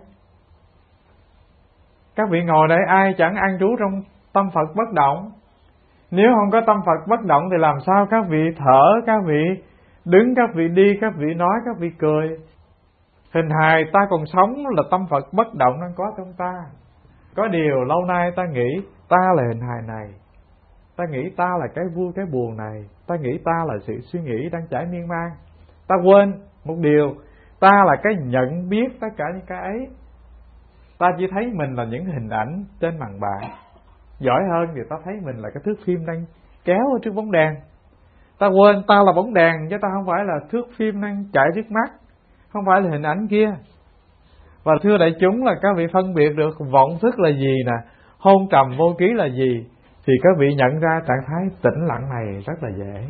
Các vị ngồi đây ai chẳng an trú trong tâm Phật bất động. Nếu không có tâm Phật bất động thì làm sao các vị thở, các vị đứng, các vị đi, các vị nói, các vị cười. Hình hài ta còn sống là tâm Phật bất động đang có trong ta. Có điều lâu nay ta nghĩ ta là hình hài này, ta nghĩ ta là cái vui cái buồn này, ta nghĩ ta là sự suy nghĩ đang chảy miên man. Ta quên một điều, ta là cái nhận biết tất cả những cái ấy. Ta chỉ thấy mình là những hình ảnh trên màn bạc. Giỏi hơn thì ta thấy mình là cái thước phim đang kéo ở trước bóng đèn. Ta quên ta là bóng đèn, chứ ta không phải là thước phim đang chạy trước mắt, không phải là hình ảnh kia. Và thưa đại chúng là các vị phân biệt được vọng thức là gì nè, hôn trầm vô ký là gì, thì các vị nhận ra trạng thái tĩnh lặng này rất là dễ.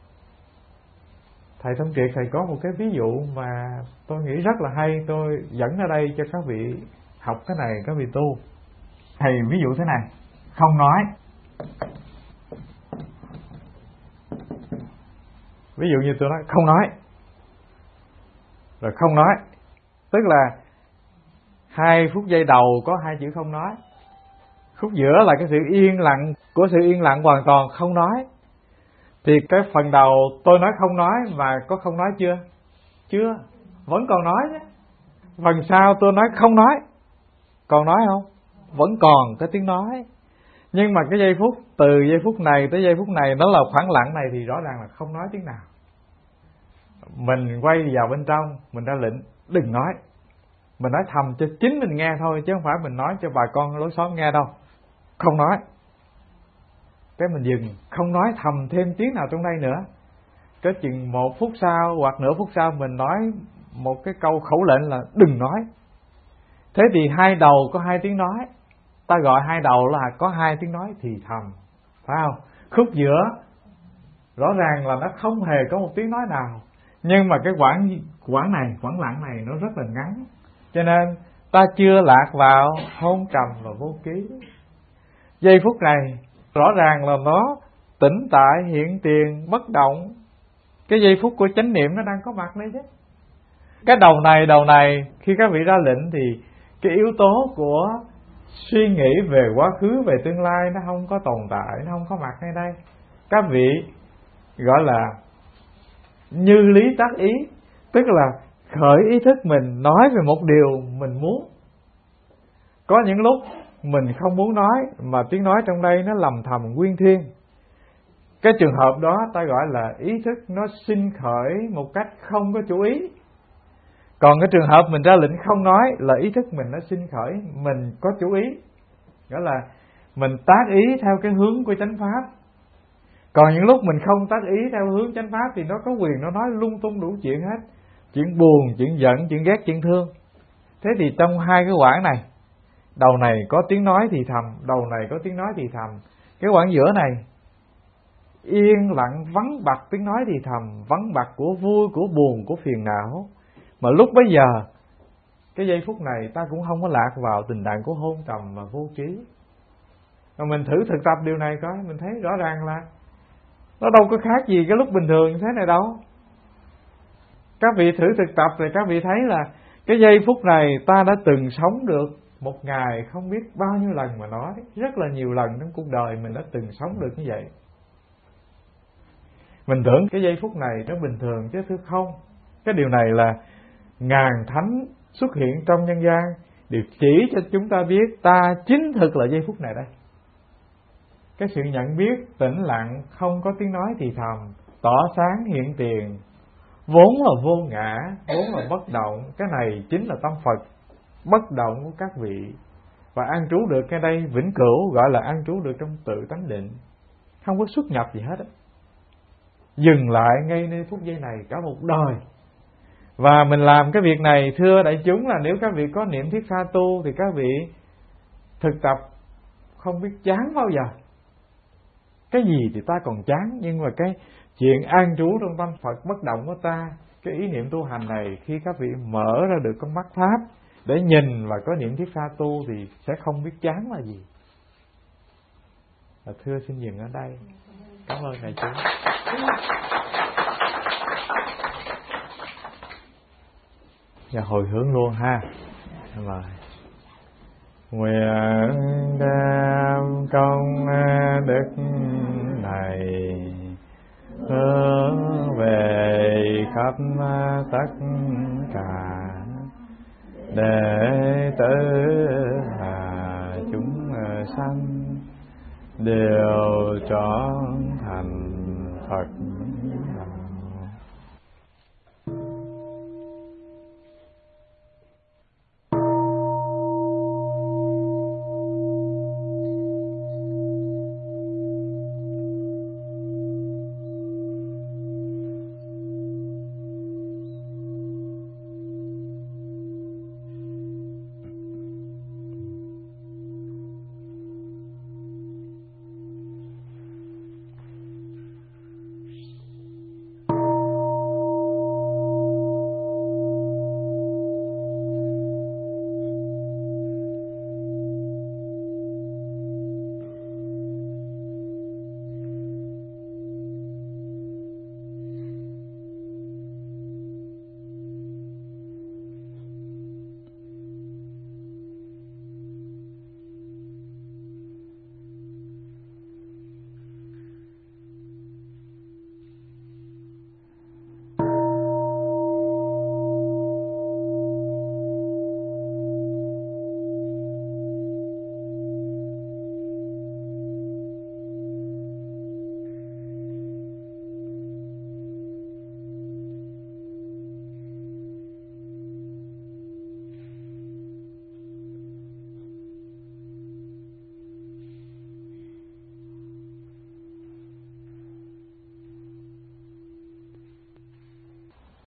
Thầy Thông Kiệt thầy có một cái ví dụ mà tôi nghĩ rất là hay, tôi dẫn ở đây cho các vị học cái này, các vị tu. Thầy ví dụ thế này, không nói. Ví dụ như tôi nói không nói, rồi không nói, tức là hai phút giây đầu có hai chữ không nói. Khúc giữa là cái sự yên lặng của sự yên lặng hoàn toàn không nói. Thì cái phần đầu tôi nói không nói mà có không nói chưa? Chưa, vẫn còn nói chứ. Phần sau tôi nói không nói, còn nói không? Vẫn còn cái tiếng nói. Nhưng mà cái giây phút, từ giây phút này tới giây phút này, nó là khoảng lặng này thì rõ ràng là không nói tiếng nào. Mình quay vào bên trong, mình ra lệnh đừng nói. Mình nói thầm cho chính mình nghe thôi, chứ không phải mình nói cho bà con lối xóm nghe đâu. Không nói. Cái mình dừng, không nói thầm thêm tiếng nào trong đây nữa. Cái chừng một phút sau hoặc nửa phút sau mình nói một cái câu khẩu lệnh là đừng nói. Thế thì hai đầu có hai tiếng nói. Ta gọi hai đầu là có hai tiếng nói thì thầm, phải không? Khúc giữa rõ ràng là nó không hề có một tiếng nói nào. Nhưng mà cái quãng quãng này, quãng lặng này nó rất là ngắn. Cho nên ta chưa lạc vào hôn trầm và vô ký. Giây phút này rõ ràng là nó tĩnh tại hiện tiền bất động. Cái giây phút của chánh niệm nó đang có mặt đây chứ. Cái đầu này đầu này khi các vị ra lệnh thì cái yếu tố của suy nghĩ về quá khứ về tương lai nó không có tồn tại, nó không có mặt ngay đây. Các vị gọi là như lý tác ý, tức là khởi ý thức mình nói về một điều mình muốn. Có những lúc mình không muốn nói, mà tiếng nói trong đây nó lầm thầm nguyên thiên. Cái trường hợp đó ta gọi là ý thức nó sinh khởi một cách không có chủ ý. Còn cái trường hợp mình ra lệnh không nói là ý thức mình nó sinh khởi, mình có chủ ý, nghĩa là mình tác ý theo cái hướng của chánh pháp. Còn những lúc mình không tác ý theo hướng chánh pháp thì nó có quyền nó nói lung tung đủ chuyện hết, chuyện buồn, chuyện giận, chuyện ghét, chuyện thương. Thế thì trong hai cái quãng này, đầu này có tiếng nói thì thầm, đầu này có tiếng nói thì thầm. Cái quãng giữa này yên lặng vắng bặt tiếng nói thì thầm, vắng bặt của vui, của buồn, của phiền não. Mà lúc bấy giờ, cái giây phút này ta cũng không có lạc vào tình trạng của hôn trầm và vô trí. Mà mình thử thực tập điều này coi, mình thấy rõ ràng là nó đâu có khác gì cái lúc bình thường như thế này đâu. Các vị thử thực tập thì các vị thấy là cái giây phút này ta đã từng sống được một ngày không biết bao nhiêu lần mà nói, rất là nhiều lần trong cuộc đời mình đã từng sống được như vậy. Mình tưởng cái giây phút này nó bình thường chứ thưa không. Cái điều này là ngàn thánh xuất hiện trong nhân gian đều chỉ cho chúng ta biết ta chính thực là giây phút này đây. Cái sự nhận biết tĩnh lặng, không có tiếng nói thì thầm, tỏ sáng hiện tiền, vốn là vô ngã, vốn là bất động. Cái này chính là tâm Phật bất động của các vị. Và an trú được cái đây vĩnh cửu, gọi là an trú được trong tự tánh định, không có xuất nhập gì hết á. Dừng lại ngay nơi phút giây này cả một đời. Và mình làm cái việc này, thưa đại chúng, là nếu các vị có niệm thiết tha tu thì các vị thực tập không biết chán bao giờ. Cái gì thì ta còn chán, nhưng mà cái chuyện an trú trong tâm Phật bất động của ta, cái ý niệm tu hành này, khi các vị mở ra được con mắt pháp để nhìn và có niệm thiết tha tu thì sẽ không biết chán là gì. Và thưa xin dừng ở đây. Cảm ơn đại chúng. Và hồi hướng luôn ha. Rồi. Nguyện đem công đức này hướng về khắp tất cả đệ tử và chúng sanh đều trọn thành Phật